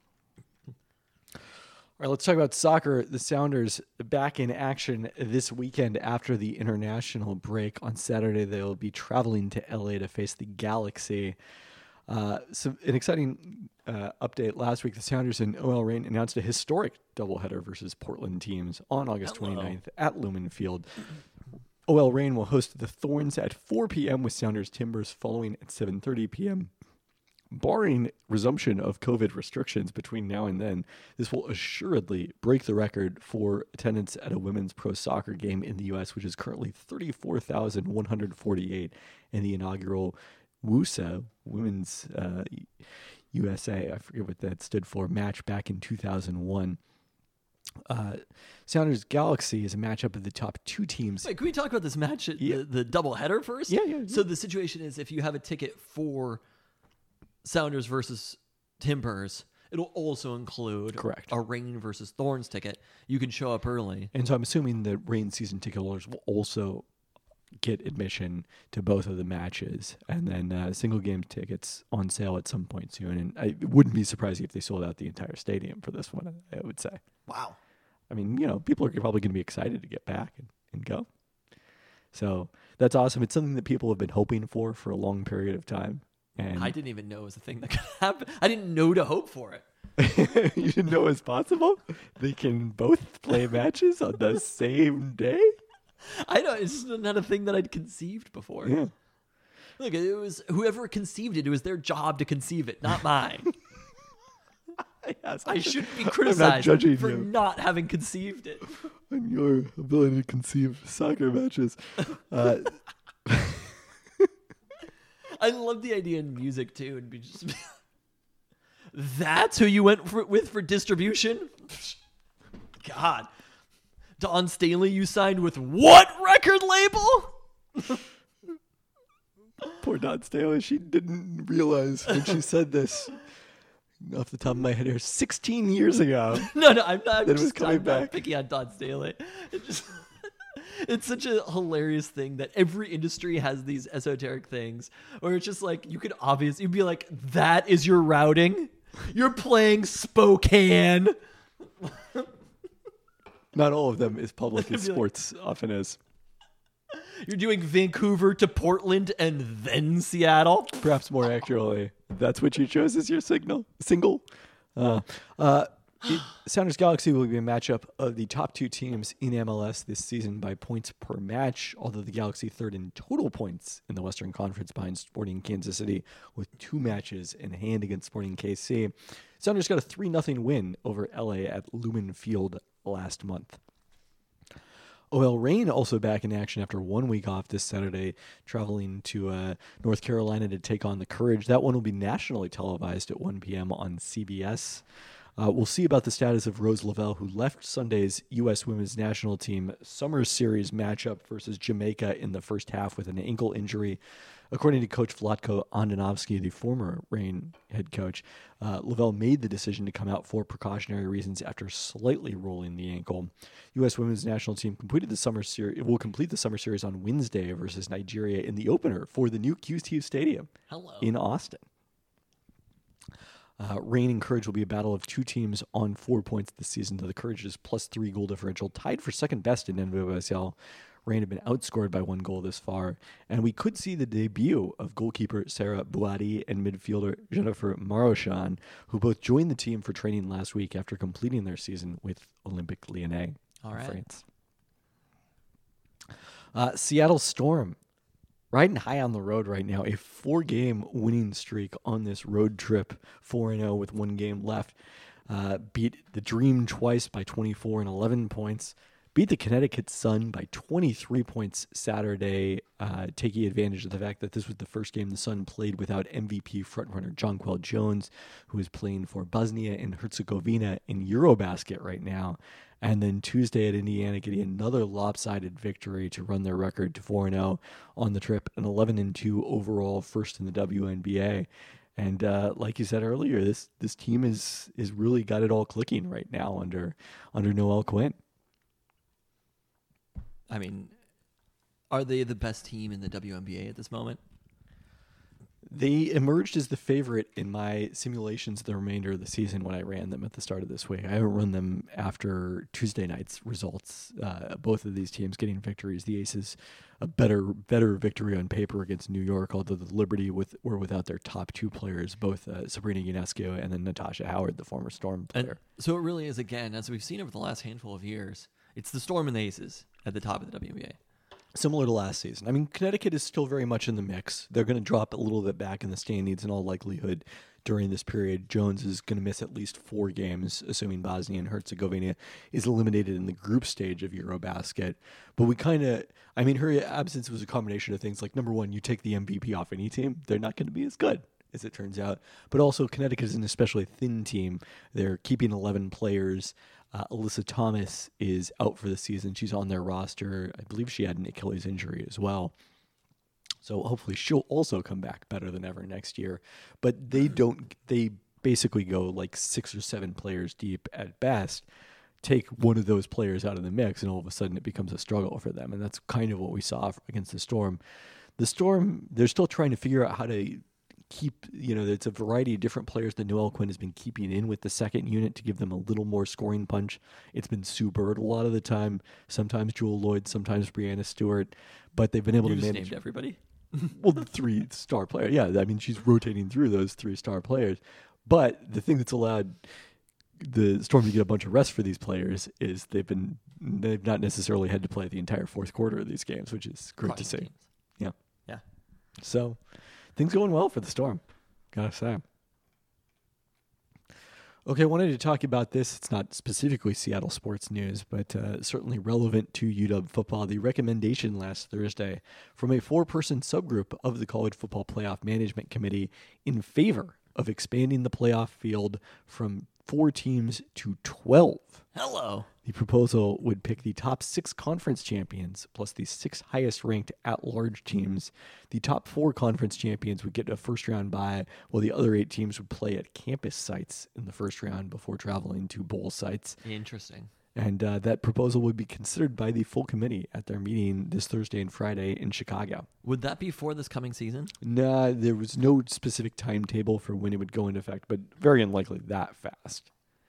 All right, let's talk about soccer. The Sounders back in action this weekend after the international break. On Saturday, they'll be traveling to L A to face the Galaxy. Uh, so an exciting uh, update last week. The Sounders and O L Reign announced a historic doubleheader versus Portland teams on August Hello. twenty-ninth at Lumen Field. O L Reign will host the Thorns at four p.m. with Sounders Timbers following at seven thirty p.m. Barring resumption of COVID restrictions between now and then, this will assuredly break the record for attendance at a women's pro soccer game in the U S, which is currently thirty-four thousand one hundred forty-eight, and the inaugural W U S A, Women's uh, U S A, I forget what that stood for, match back in two thousand one. Uh, Sounders Galaxy is a matchup of the top two teams. Wait, can we talk about this match, Yeah. the, the double header first? Yeah, yeah, yeah. So the situation is if you have a ticket for Sounders versus Timbers, it'll also include Correct. a Reign versus Thorns ticket. You can show up early. And so I'm assuming that Reign season ticket holders will also get admission to both of the matches, and then uh, single game tickets on sale at some point soon. And I it wouldn't be surprising if they sold out the entire stadium for this one, I would say. Wow. I mean, you know, people are probably going to be excited to get back and, and go. So that's awesome. It's something that people have been hoping for for a long period of time. And I didn't even know it was a thing that could happen. I didn't know to hope for it. you didn't know it was possible? They can both play matches on the same day? I know it's just not a thing that I'd conceived before. Yeah. Look, it was whoever conceived it. It was their job to conceive it, not mine. Yes, I shouldn't be I'm not criticized judging for you not having conceived it. on your ability to conceive soccer matches. Uh, I love the idea in music too, and be just that's who you went for, with for distribution. God, Dawn Staley, you signed with what record label? Poor Dawn Staley. She didn't realize when she said this off the top of my head here sixteen years ago. No, no, I'm not. I'm That it was just, coming I'm back. not picking on Dawn Staley. It just, it's such a hilarious thing that every industry has these esoteric things, where it's just like you could obviously you'd be like, that is your routing. You're playing Spokane. Not all of them as public as I'd be like- sports often is. You're doing Vancouver to Portland and then Seattle. Perhaps more accurately, that's what you chose as your signal single. Uh, uh, it- Sounders Galaxy will be a matchup of the top two teams in M L S this season by points per match, although the Galaxy third in total points in the Western Conference behind Sporting Kansas City with two matches in hand against Sporting K C. Sounders got a three nothing win over L A at Lumen Field last month. O L Reign also back in action after one week off this Saturday, traveling to uh, North Carolina to take on the Courage. That one will be nationally televised at one p.m. on C B S. Uh, we'll see about the status of Rose Lavelle, who left Sunday's U S Women's National Team Summer Series matchup versus Jamaica in the first half with an ankle injury. According to Coach Vlatko Andonovsky, the former Reign head coach, uh, Lavelle made the decision to come out for precautionary reasons after slightly rolling the ankle. U S Women's National Team completed the summer series. Will complete the summer series on Wednesday versus Nigeria in the opener for the new Q T Stadium Hello. in Austin. Uh, Reign and Courage will be a battle of two teams on four points this season. To the Courage's plus three goal differential, tied for second best in N W S L. Reign have been outscored by one goal this far, and we could see the debut of goalkeeper Sarah Bouadi and midfielder Jennifer Marochan, who both joined the team for training last week after completing their season with Olympique Lyonnais All in right. France. Uh, Seattle Storm riding high on the road right now, a four-game winning streak on this road trip, four and oh with one game left. Uh, beat the Dream twice by twenty-four and eleven points. Beat the Connecticut Sun by twenty-three points Saturday, uh, taking advantage of the fact that this was the first game the Sun played without M V P frontrunner Jonquel Jones, who is playing for Bosnia and Herzegovina in Eurobasket right now. And then Tuesday at Indiana getting another lopsided victory to run their record to four and oh on the trip, an eleven and two overall, first in the W N B A. And uh, like you said earlier, this this team is is really got it all clicking right now under under Noel Quinn. I mean, are they the best team in the W N B A at this moment? They emerged as the favorite in my simulations the remainder of the season when I ran them at the start of this week. I haven't run them after Tuesday night's results. Uh, both of these teams getting victories. The Aces, a better better victory on paper against New York, although the Liberty with, were without their top two players, both uh, Sabrina Ionescu and then Natasha Howard, the former Storm And player. so it really is, again, as we've seen over the last handful of years, it's the Storm and the Aces at the top of the W N B A. Similar to last season. I mean, Connecticut is still very much in the mix. They're going to drop a little bit back in the standings in all likelihood during this period. Jones is going to miss at least four games, assuming Bosnia and Herzegovina is eliminated in the group stage of Eurobasket. But we kind of, I mean, her absence was a combination of things like, number one, you take the M V P off any team, they're not going to be as good, as it turns out. But also, Connecticut is an especially thin team. They're keeping eleven players. Uh, Alyssa Thomas is out for the season. She's on their roster. I believe she had an Achilles injury as well. So hopefully she'll also come back better than ever next year. But they don't, they basically go like six or seven players deep at best. Take one of those players out of the mix, and all of a sudden it becomes a struggle for them. And that's kind of what we saw against the Storm. The Storm, they're still trying to figure out how to keep, you know, it's a variety of different players that Noel Quinn has been keeping in with the second unit to give them a little more scoring punch. It's been Sue Bird a lot of the time, sometimes Jewel Lloyd, sometimes Brianna Stewart, but they've been able You to just manage. named everybody. Well, the three star player. Yeah, I mean, she's rotating through those three star players. But the thing that's allowed the Storm to get a bunch of rest for these players is they've been they've not necessarily had to play the entire fourth quarter of these games, which is great to Crushing see. teams. Yeah. Yeah. So things going well for the Storm, gotta say. Okay, I wanted to talk about this. It's not specifically Seattle sports news, but uh, certainly relevant to U W football. The recommendation last Thursday from a four-person subgroup of the College Football Playoff Management Committee in favor of expanding the playoff field from four teams to twelve. Hello. The proposal would pick the top six conference champions plus the six highest ranked at-large teams. The top four conference champions would get a first-round bye, while the other eight teams would play at campus sites in the first round before traveling to bowl sites. Interesting. And uh, that proposal would be considered by the full committee at their meeting this Thursday and Friday in Chicago. Would that be for this coming season? Nah, there was no specific timetable for when it would go into effect, but very unlikely that fast.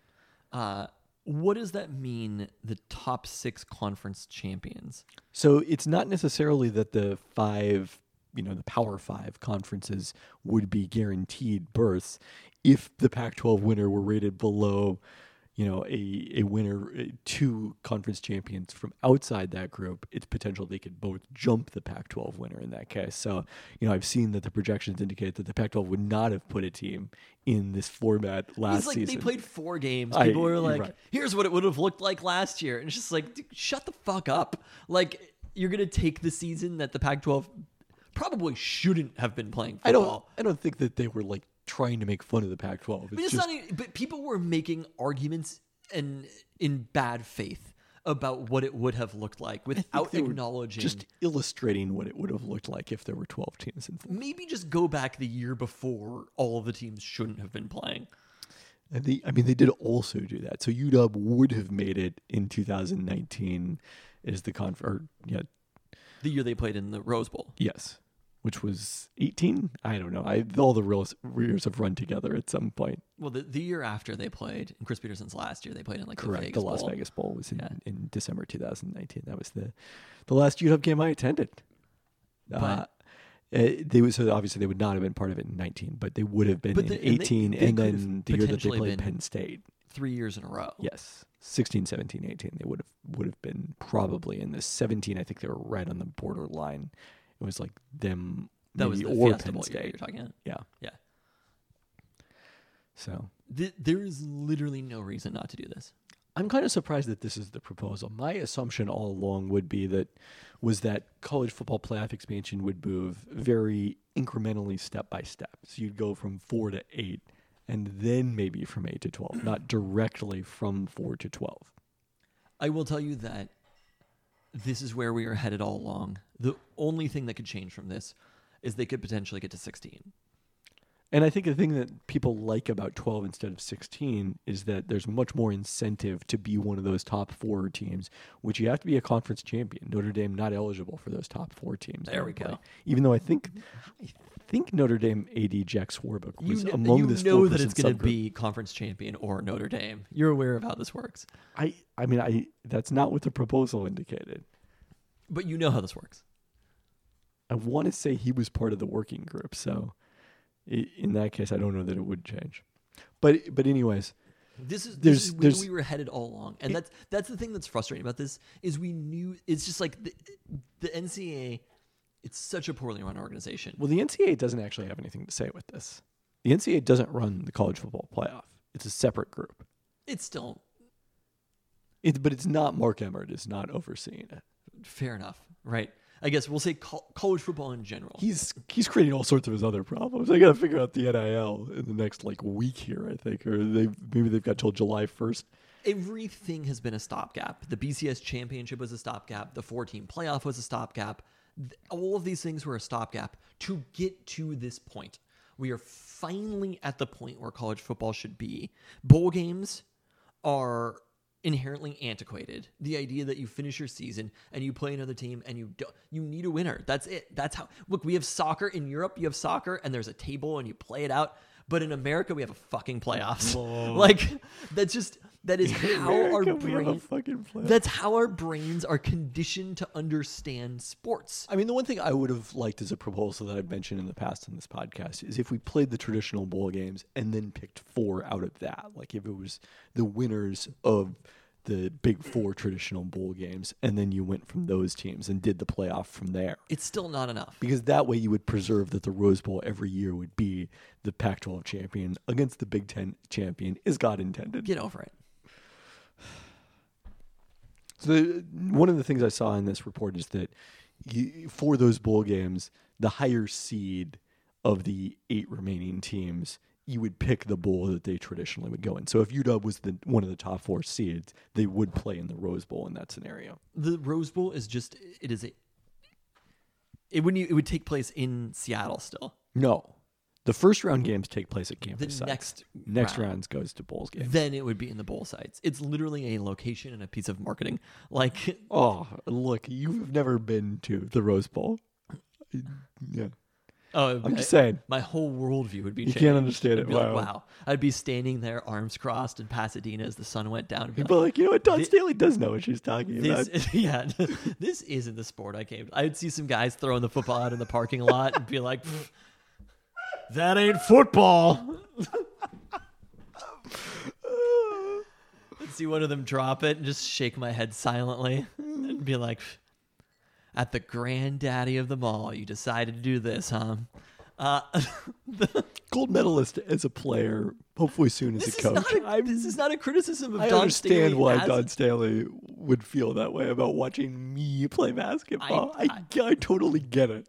Uh, what does that mean, the top six conference champions? So it's not necessarily that the five, you know, the Power Five conferences would be guaranteed berths. If the Pac twelve winner were rated below, you know, a, a winner, uh, two conference champions from outside that group, it's potential they could both jump the Pac twelve winner in that case. So, you know, I've seen that the projections indicate that the Pac twelve would not have put a team in this format last It's like season. they played four games. I- People were you're like, right. here's what it would have looked like last year. And it's just like, dude, shut the fuck up. Like, you're going to take the season that the Pac twelve probably shouldn't have been playing I don't, football. I don't think that they were like trying to make fun of the Pac twelve. It's But it's just, not even, but people were making arguments and in bad faith about what it would have looked like I think without they were acknowledging. just illustrating what it would have looked like if there were twelve teams in. Maybe just go back the year before all of the teams shouldn't have been playing. And the, I mean, they did also do that. So U W would have made it in two thousand nineteen as the conf, or yeah, The year they played in the Rose Bowl. yes, which was eighteen. I don't know. I all the real years have run together at some point. Well, the, the year after they played, in Chris Peterson's last year, they played in like Correct. the, The Vegas Las Bowl. Vegas Bowl was in, Yeah. in December two thousand nineteen. That was the the last U W game I attended. But- uh, Uh, they would, so obviously they would not have been part of it in nineteen, but they would have been But in they- and they- eighteen, they and could then have the year that they potentially played been- Penn State. Three years in a row. Yes, sixteen, seventeen, eighteen. They would have would have been probably in the seventeen. I think they were right on the borderline. It was like them, That was maybe, the or Fiesta Penn Bowl year State. you're talking about. Yeah. Yeah. So Th- there is literally no reason not to do this. I'm kind of surprised that this is the proposal. My assumption all along would be that was that college football playoff expansion would move very incrementally, step by step. So you'd go from four to eight, and then maybe from eight to twelve, not directly from four to twelve. I will tell you that this is where we are headed all along. The only thing that could change from this is they could potentially get to sixteen. And I think the thing that people like about twelve instead of sixteen is that there's much more incentive to be one of those top four teams, which you have to be a conference champion. Notre Dame not eligible for those top four teams. There we currently. go. Even though I think, I think Notre Dame A D Jack Swarbrick was You, kn- among you this know that it's going going to be conference champion or Notre Dame. You're aware of how this works. I, I mean, I that's not what the proposal indicated. But you know how this works. I want to say he was part of the working group, so i- in that case, I don't know that it would change. But but anyways, This is this There's- is where there's- we were headed all along, and that's that's the thing that's frustrating about this is we knew it's just like the, the N C A A. It's such a poorly run organization. well, the N C A A doesn't actually have anything to say with this. The N C A A doesn't run the college football playoff. It's a separate group. It's still It, but it's not Mark Emmert is not overseeing it. fair enough, right? I guess we'll say col- college football in general. He's he's creating all sorts of his other problems. I got to figure out the N I L in the next like week here, I think, or they maybe they've got till July first. Everything has been a stopgap. The B C S championship was a stopgap. The four-team playoff was a stopgap. Th- All of these things were a stopgap to get to this point. We are finally at the point where college football should be. Bowl games are inherently antiquated. The idea that you finish your season and you play another team and you don't, you need a winner. That's it. That's how. Look, we have soccer in Europe. You have soccer and there's a table and you play it out. But in America, we have a fucking playoffs. Like that's just that is how our America, we have a brain. fucking playoff. That's how our brains are conditioned to understand sports. I mean, the one thing I would have liked as a proposal that I've mentioned in the past in this podcast is if we played the traditional bowl games and then picked four out of that. Like if it was the winners of the big four traditional bowl games, and then you went from those teams and did the playoff from there. It's still not enough. Because that way you would preserve that the Rose Bowl every year would be the Pac twelve champion against the Big Ten champion, as God intended. Get over it. So the, one of the things I saw in this report is that you, for those bowl games, the higher seed of the eight remaining teams, you would pick the bowl that they traditionally would go in. So if U W was the one of the top four seeds, they would play in the Rose Bowl in that scenario. The Rose Bowl is just it is a it would it would take place in Seattle still. No. The first round games take place at campus The sites. next next round. rounds goes to bowls games. Then it would be in the bowl sites. It's literally a location and a piece of marketing. Like Oh, look, you've never been to the Rose Bowl. Yeah. oh, I'm I- just saying. my whole worldview would be You changed. can't understand I'd it. be like, Wow. wow. I'd be standing there, arms crossed in Pasadena as the sun went down. And be People are like, like, you know what? Don Thi- Staley does know what she's talking this about. is, yeah, this isn't the sport I came. I'd see some guys throwing the football out in the parking lot and be like, "Pfft, that ain't football. I'd see one of them drop it and just shake my head silently and be like, at the granddaddy of them all, you decided to do this, huh? Uh, Gold medalist as a player, hopefully soon as this, a is coach. not a, I'm- this is not a criticism of I Don understand Staley why as- Don Staley would feel that way about watching me play basketball. I, I- I, I totally get it.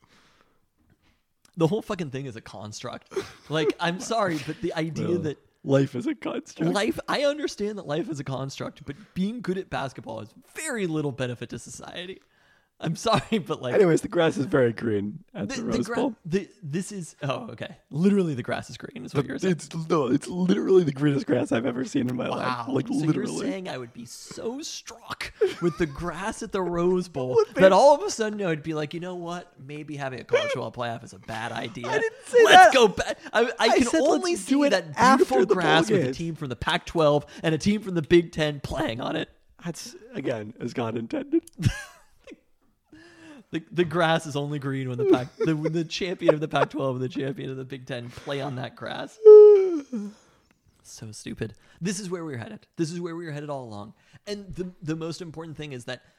The whole fucking thing is a construct. Like, I'm sorry, but the idea Well, that life is a construct. life, I understand that life is a construct, but being good at basketball is very little benefit to society. I'm sorry, but like, Anyways, the grass is very green at the, the, the Rose gra- Bowl. the, this is, oh, okay. Literally, the grass is green, is what you're saying. It's no, it's literally the greenest grass I've ever seen in my Wow. life. Like so literally. you're saying I would be so struck with the grass at the Rose Bowl that all of a sudden I would be like, you know what? Maybe having a college football playoff is a bad idea. I didn't say let's that. go back. I, I, I can said only let's do see it that after beautiful the bowl grass with a games. team from the Pac twelve and a team from the Big Ten playing on it. That's again as God intended. The, the grass is only green when the Pac, the, when the champion of the Pac twelve and the champion of the Big Ten play on that grass. So stupid. This is where we we're headed. This is where we were headed all along. And the the most important thing is that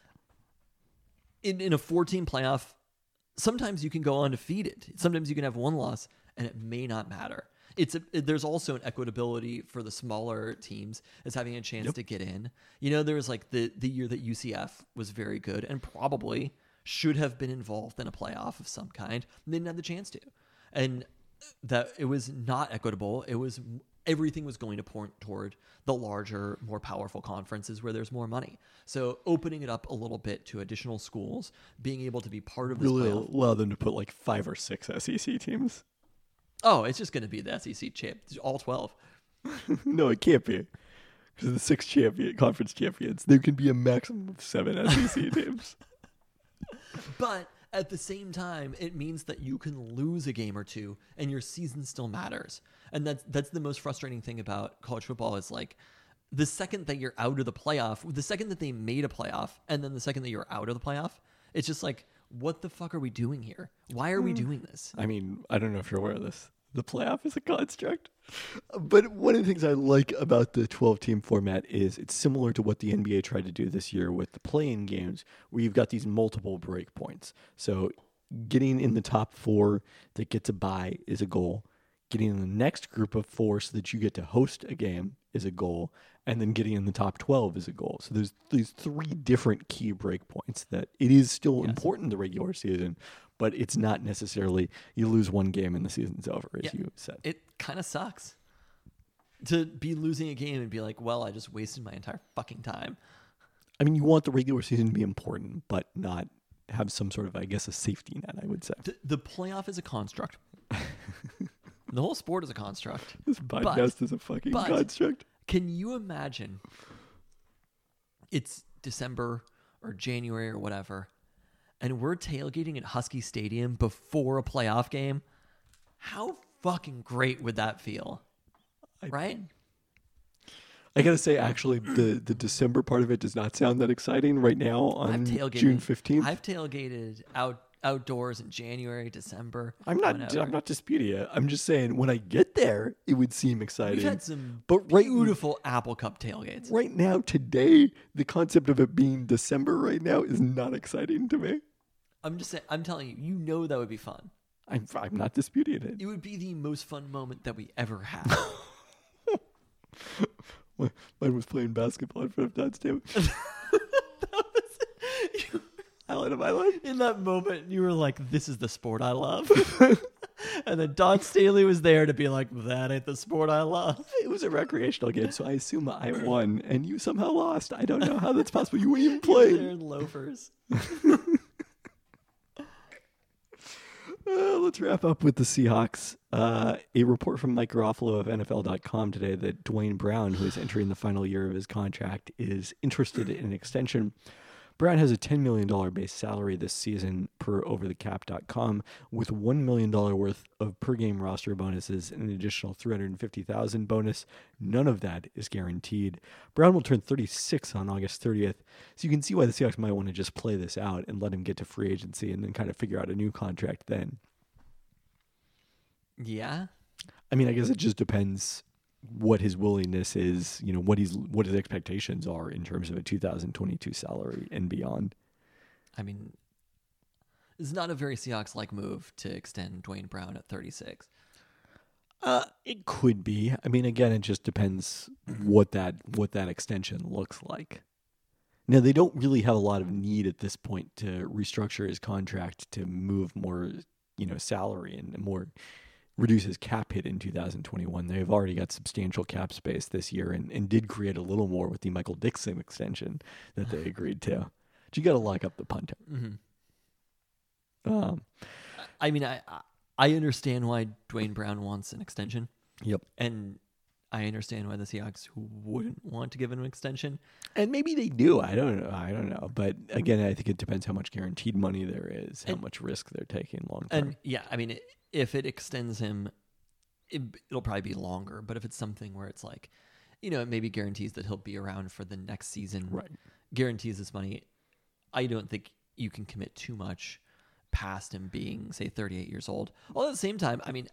in, in a four-team playoff, sometimes you can go undefeated. Sometimes you can have one loss, and it may not matter. It's a, it- there's also an equitability for the smaller teams as having a chance to get in. You know, there was like the the year that U C F was very good and probably should have been involved in a playoff of some kind. And they didn't have the chance to, and that it was not equitable. It was everything was going to point toward the larger, more powerful conferences where there's more money. So opening it up a little bit to additional schools, being able to be part of this Really playoff. allow them to put like five or six S E C teams. Oh, it's just going to be the S E C champ, all twelve. No, it can't be. Because the six champion conference champions, there can be a maximum of seven S E C teams. But at the same time, it means that you can lose a game or two and your season still matters. And that's that's the most frustrating thing about college football is like the second that you're out of the playoff, the second that they made a playoff, and then the second that you're out of the playoff, it's just like, what the fuck are we doing here? Why are we doing this? I mean, I don't know if you're aware of this. The playoff is a construct. But one of the things I like about the twelve-team format is it's similar to what the N B A tried to do this year with the play-in games, where you've got these multiple break points. So getting in the top four that gets a bye is a goal. Getting in the next group of four so that you get to host a game is a goal. And then getting in the top twelve is a goal. So there's these three different key break points that it is still Yes. important in the regular season, but it's not necessarily you lose one game and the season's over, as Yeah. you said. It kind of sucks to be losing a game and be like, well, I just wasted my entire fucking time. I mean, you want the regular season to be important, but not have some sort of, I guess, a safety net, I would say. The, the playoff is a construct. The whole sport is a construct. This podcast is a fucking but- construct. Can you imagine it's December or January or whatever, and we're tailgating at Husky Stadium before a playoff game? How fucking great would that feel? I- Right? I gotta say, actually, the, the December part of it does not sound that exciting right now I've on tailgated June fifteenth. I've tailgated out outdoors in January, December. I'm not. whenever. I'm not disputing it. I'm just saying when I get there, it would seem exciting. We've had some but right, beautiful Apple Cup tailgates. right now, today, the concept of it being December right now is not exciting to me. I'm just saying. I'm telling you, you know that would be fun. I'm. I'm not disputing it. It would be the most fun moment that we ever had. Mine was playing basketball in front of Dod's table. Highlight of my life. In that moment, you were like, "This is the sport I love," and then Don Staley was there to be like, "That ain't the sport I love." It was a recreational game, so I assume I won, and you somehow lost. I don't know how that's possible. You weren't even They're playing. in loafers. Uh, let's wrap up with the Seahawks. Uh, a report from Mike Garofalo of N F L dot com today that Dwayne Brown, who is entering the final year of his contract, is interested in an extension. Brown has a ten million dollars base salary this season per over the cap dot com, with one million dollars worth of per game roster bonuses and an additional three hundred fifty thousand dollars bonus. None of that is guaranteed. Brown will turn thirty-six on August thirtieth, so you can see why the Seahawks might want to just play this out and let him get to free agency and then kind of figure out a new contract then. Yeah. I mean, I guess it just depends what his willingness is, you know, what he's what his expectations are in terms of a two thousand twenty-two salary and beyond. I mean, it's not a very Seahawks-like move to extend Dwayne Brown at thirty-six. Uh, it could be. I mean, again, it just depends what that what that extension looks like. Now, they don't really have a lot of need at this point to restructure his contract to move more, you know, salary and more reduce his cap hit in two thousand twenty-one. They've already got substantial cap space this year and, and did create a little more with the Michael Dixon extension that they agreed to. But you got to lock up the punter. Mm-hmm. Um, I mean, I I understand why Dwayne Brown wants an extension, yep. and I understand why the Seahawks wouldn't want to give him an extension. And maybe they do. I don't know. I don't know. But again, I think it depends how much guaranteed money there is, how And- much risk they're taking long term. And yeah, I mean, if it extends him, it, it'll probably be longer. But if it's something where it's like, you know, it maybe guarantees that he'll be around for the next season, Right. guarantees this money, I don't think you can commit too much past him being, say, thirty-eight years old. Well, at the same time, I mean,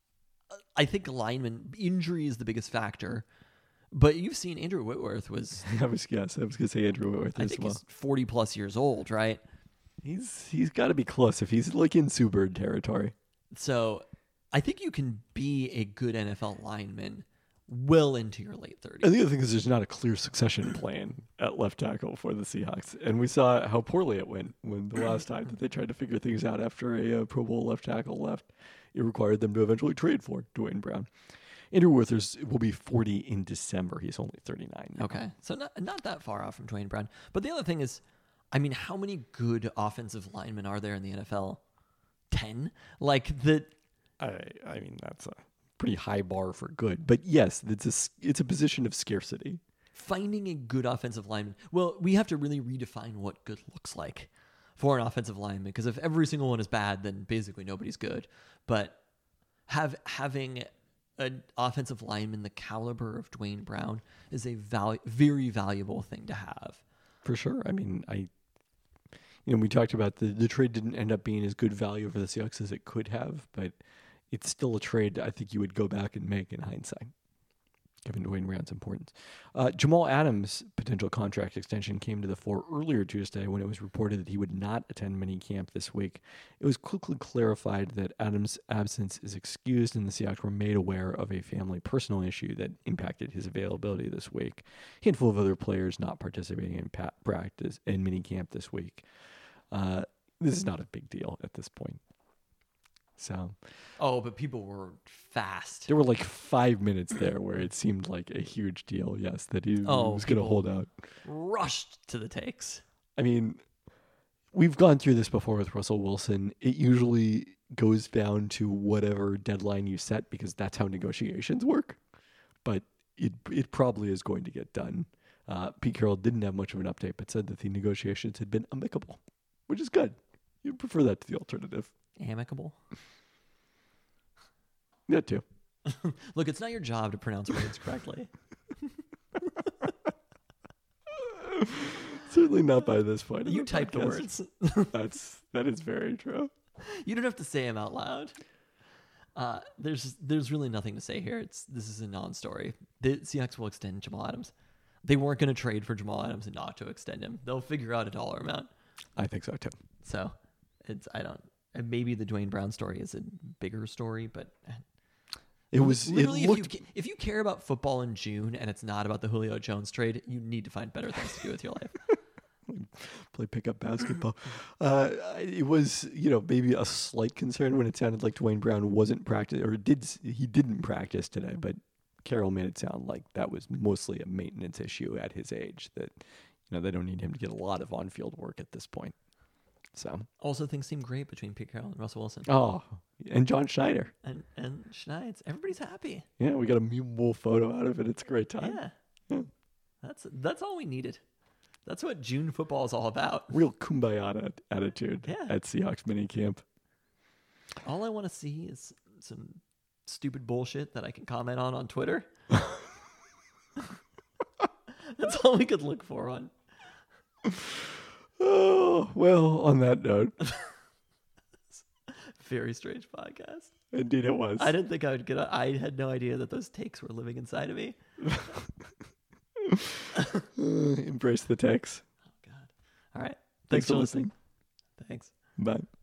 I think lineman injury is the biggest factor. But you've seen Andrew Whitworth was, I was yes, I was gonna say Andrew Whitworth I as think well. he's forty plus years old, right? He's he's got to be close if he's like in Sue Bird territory. So I think you can be a good N F L lineman well into your late thirties. And the other thing is there's not a clear succession plan at left tackle for the Seahawks. And we saw how poorly it went when the last time that they tried to figure things out after a uh, Pro Bowl left tackle left. It required them to eventually trade for Dwayne Brown. Andrew Withers will be forty in December. He's only thirty-nine now. Okay. So not, not that far off from Dwayne Brown. But the other thing is, I mean, how many good offensive linemen are there in the N F L? ten? Like the... I I mean, that's a pretty high bar for good. But yes, it's a, s- it's a position of scarcity. Finding a good offensive lineman. Well, we have to really redefine what good looks like for an offensive lineman, because if every single one is bad, then basically nobody's good. But have having an offensive lineman the caliber of Dwayne Brown is a val- very valuable thing to have. For sure. I mean, I, you know, we talked about the, the trade didn't end up being as good value for the Seahawks as it could have, but it's still a trade I think you would go back and make in hindsight, given Dwayne Brown's importance. Uh, Jamal Adams' potential contract extension came to the fore earlier Tuesday when it was reported that he would not attend minicamp this week. It was quickly clarified that Adams' absence is excused, and the Seahawks were made aware of a family personal issue that impacted his availability this week. A handful of other players not participating in pa- practice in minicamp this week. Uh, this is not a big deal at this point. So Oh, but people were fast. there were like five minutes there where it seemed like a huge deal. Yes, that he Oh, was going to people- hold out. Rushed to the takes. I mean, we've gone through this before with Russell Wilson. It usually goes down to whatever deadline you set because that's how negotiations work. But it it probably is going to get done. Uh, Pete Carroll didn't have much of an update, but said that the negotiations had been amicable, which is good. You'd prefer that to the alternative. Amicable. That too. Look, it's not your job to pronounce words correctly. Certainly not by this point. in You type the podcast. words. That's that is very true. You don't have to say them out loud. Uh, there's there's really nothing to say here. It's this is a non-story. The Seahawks will extend Jamal Adams. They weren't going to trade for Jamal Adams and not to extend him. They'll figure out a dollar amount. I think so too. So it's I don't. And maybe the Dwayne Brown story is a bigger story, but It was it literally looked if you ca- if you care about football in June and it's not about the Julio Jones trade, you need to find better things to do with your life. play pickup basketball. Uh, it was, you know, maybe a slight concern when it sounded like Dwayne Brown wasn't practice or did he didn't practice today, but Carroll made it sound like that was mostly a maintenance issue at his age. That you know they don't need him to get a lot of on-field work at this point. So Also, things seem great between Pete Carroll and Russell Wilson. oh, and John Schneider. And and Schneids, everybody's happy. Yeah, we got a memeable photo out of it. It's a great time. Yeah. Yeah. That's that's all we needed. That's what June football is all about. Real kumbaya attitude Yeah. at Seahawks minicamp. All I want to see is some stupid bullshit that I can comment on on Twitter. That's all we could look for on. Oh, well, on that note, Very strange podcast. indeed it was. I didn't think I would get. A, I had no idea that those takes were living inside of me. Uh, embrace the text. Oh God! All right. Thanks Thanks, for for listening. listening. Thanks. Bye.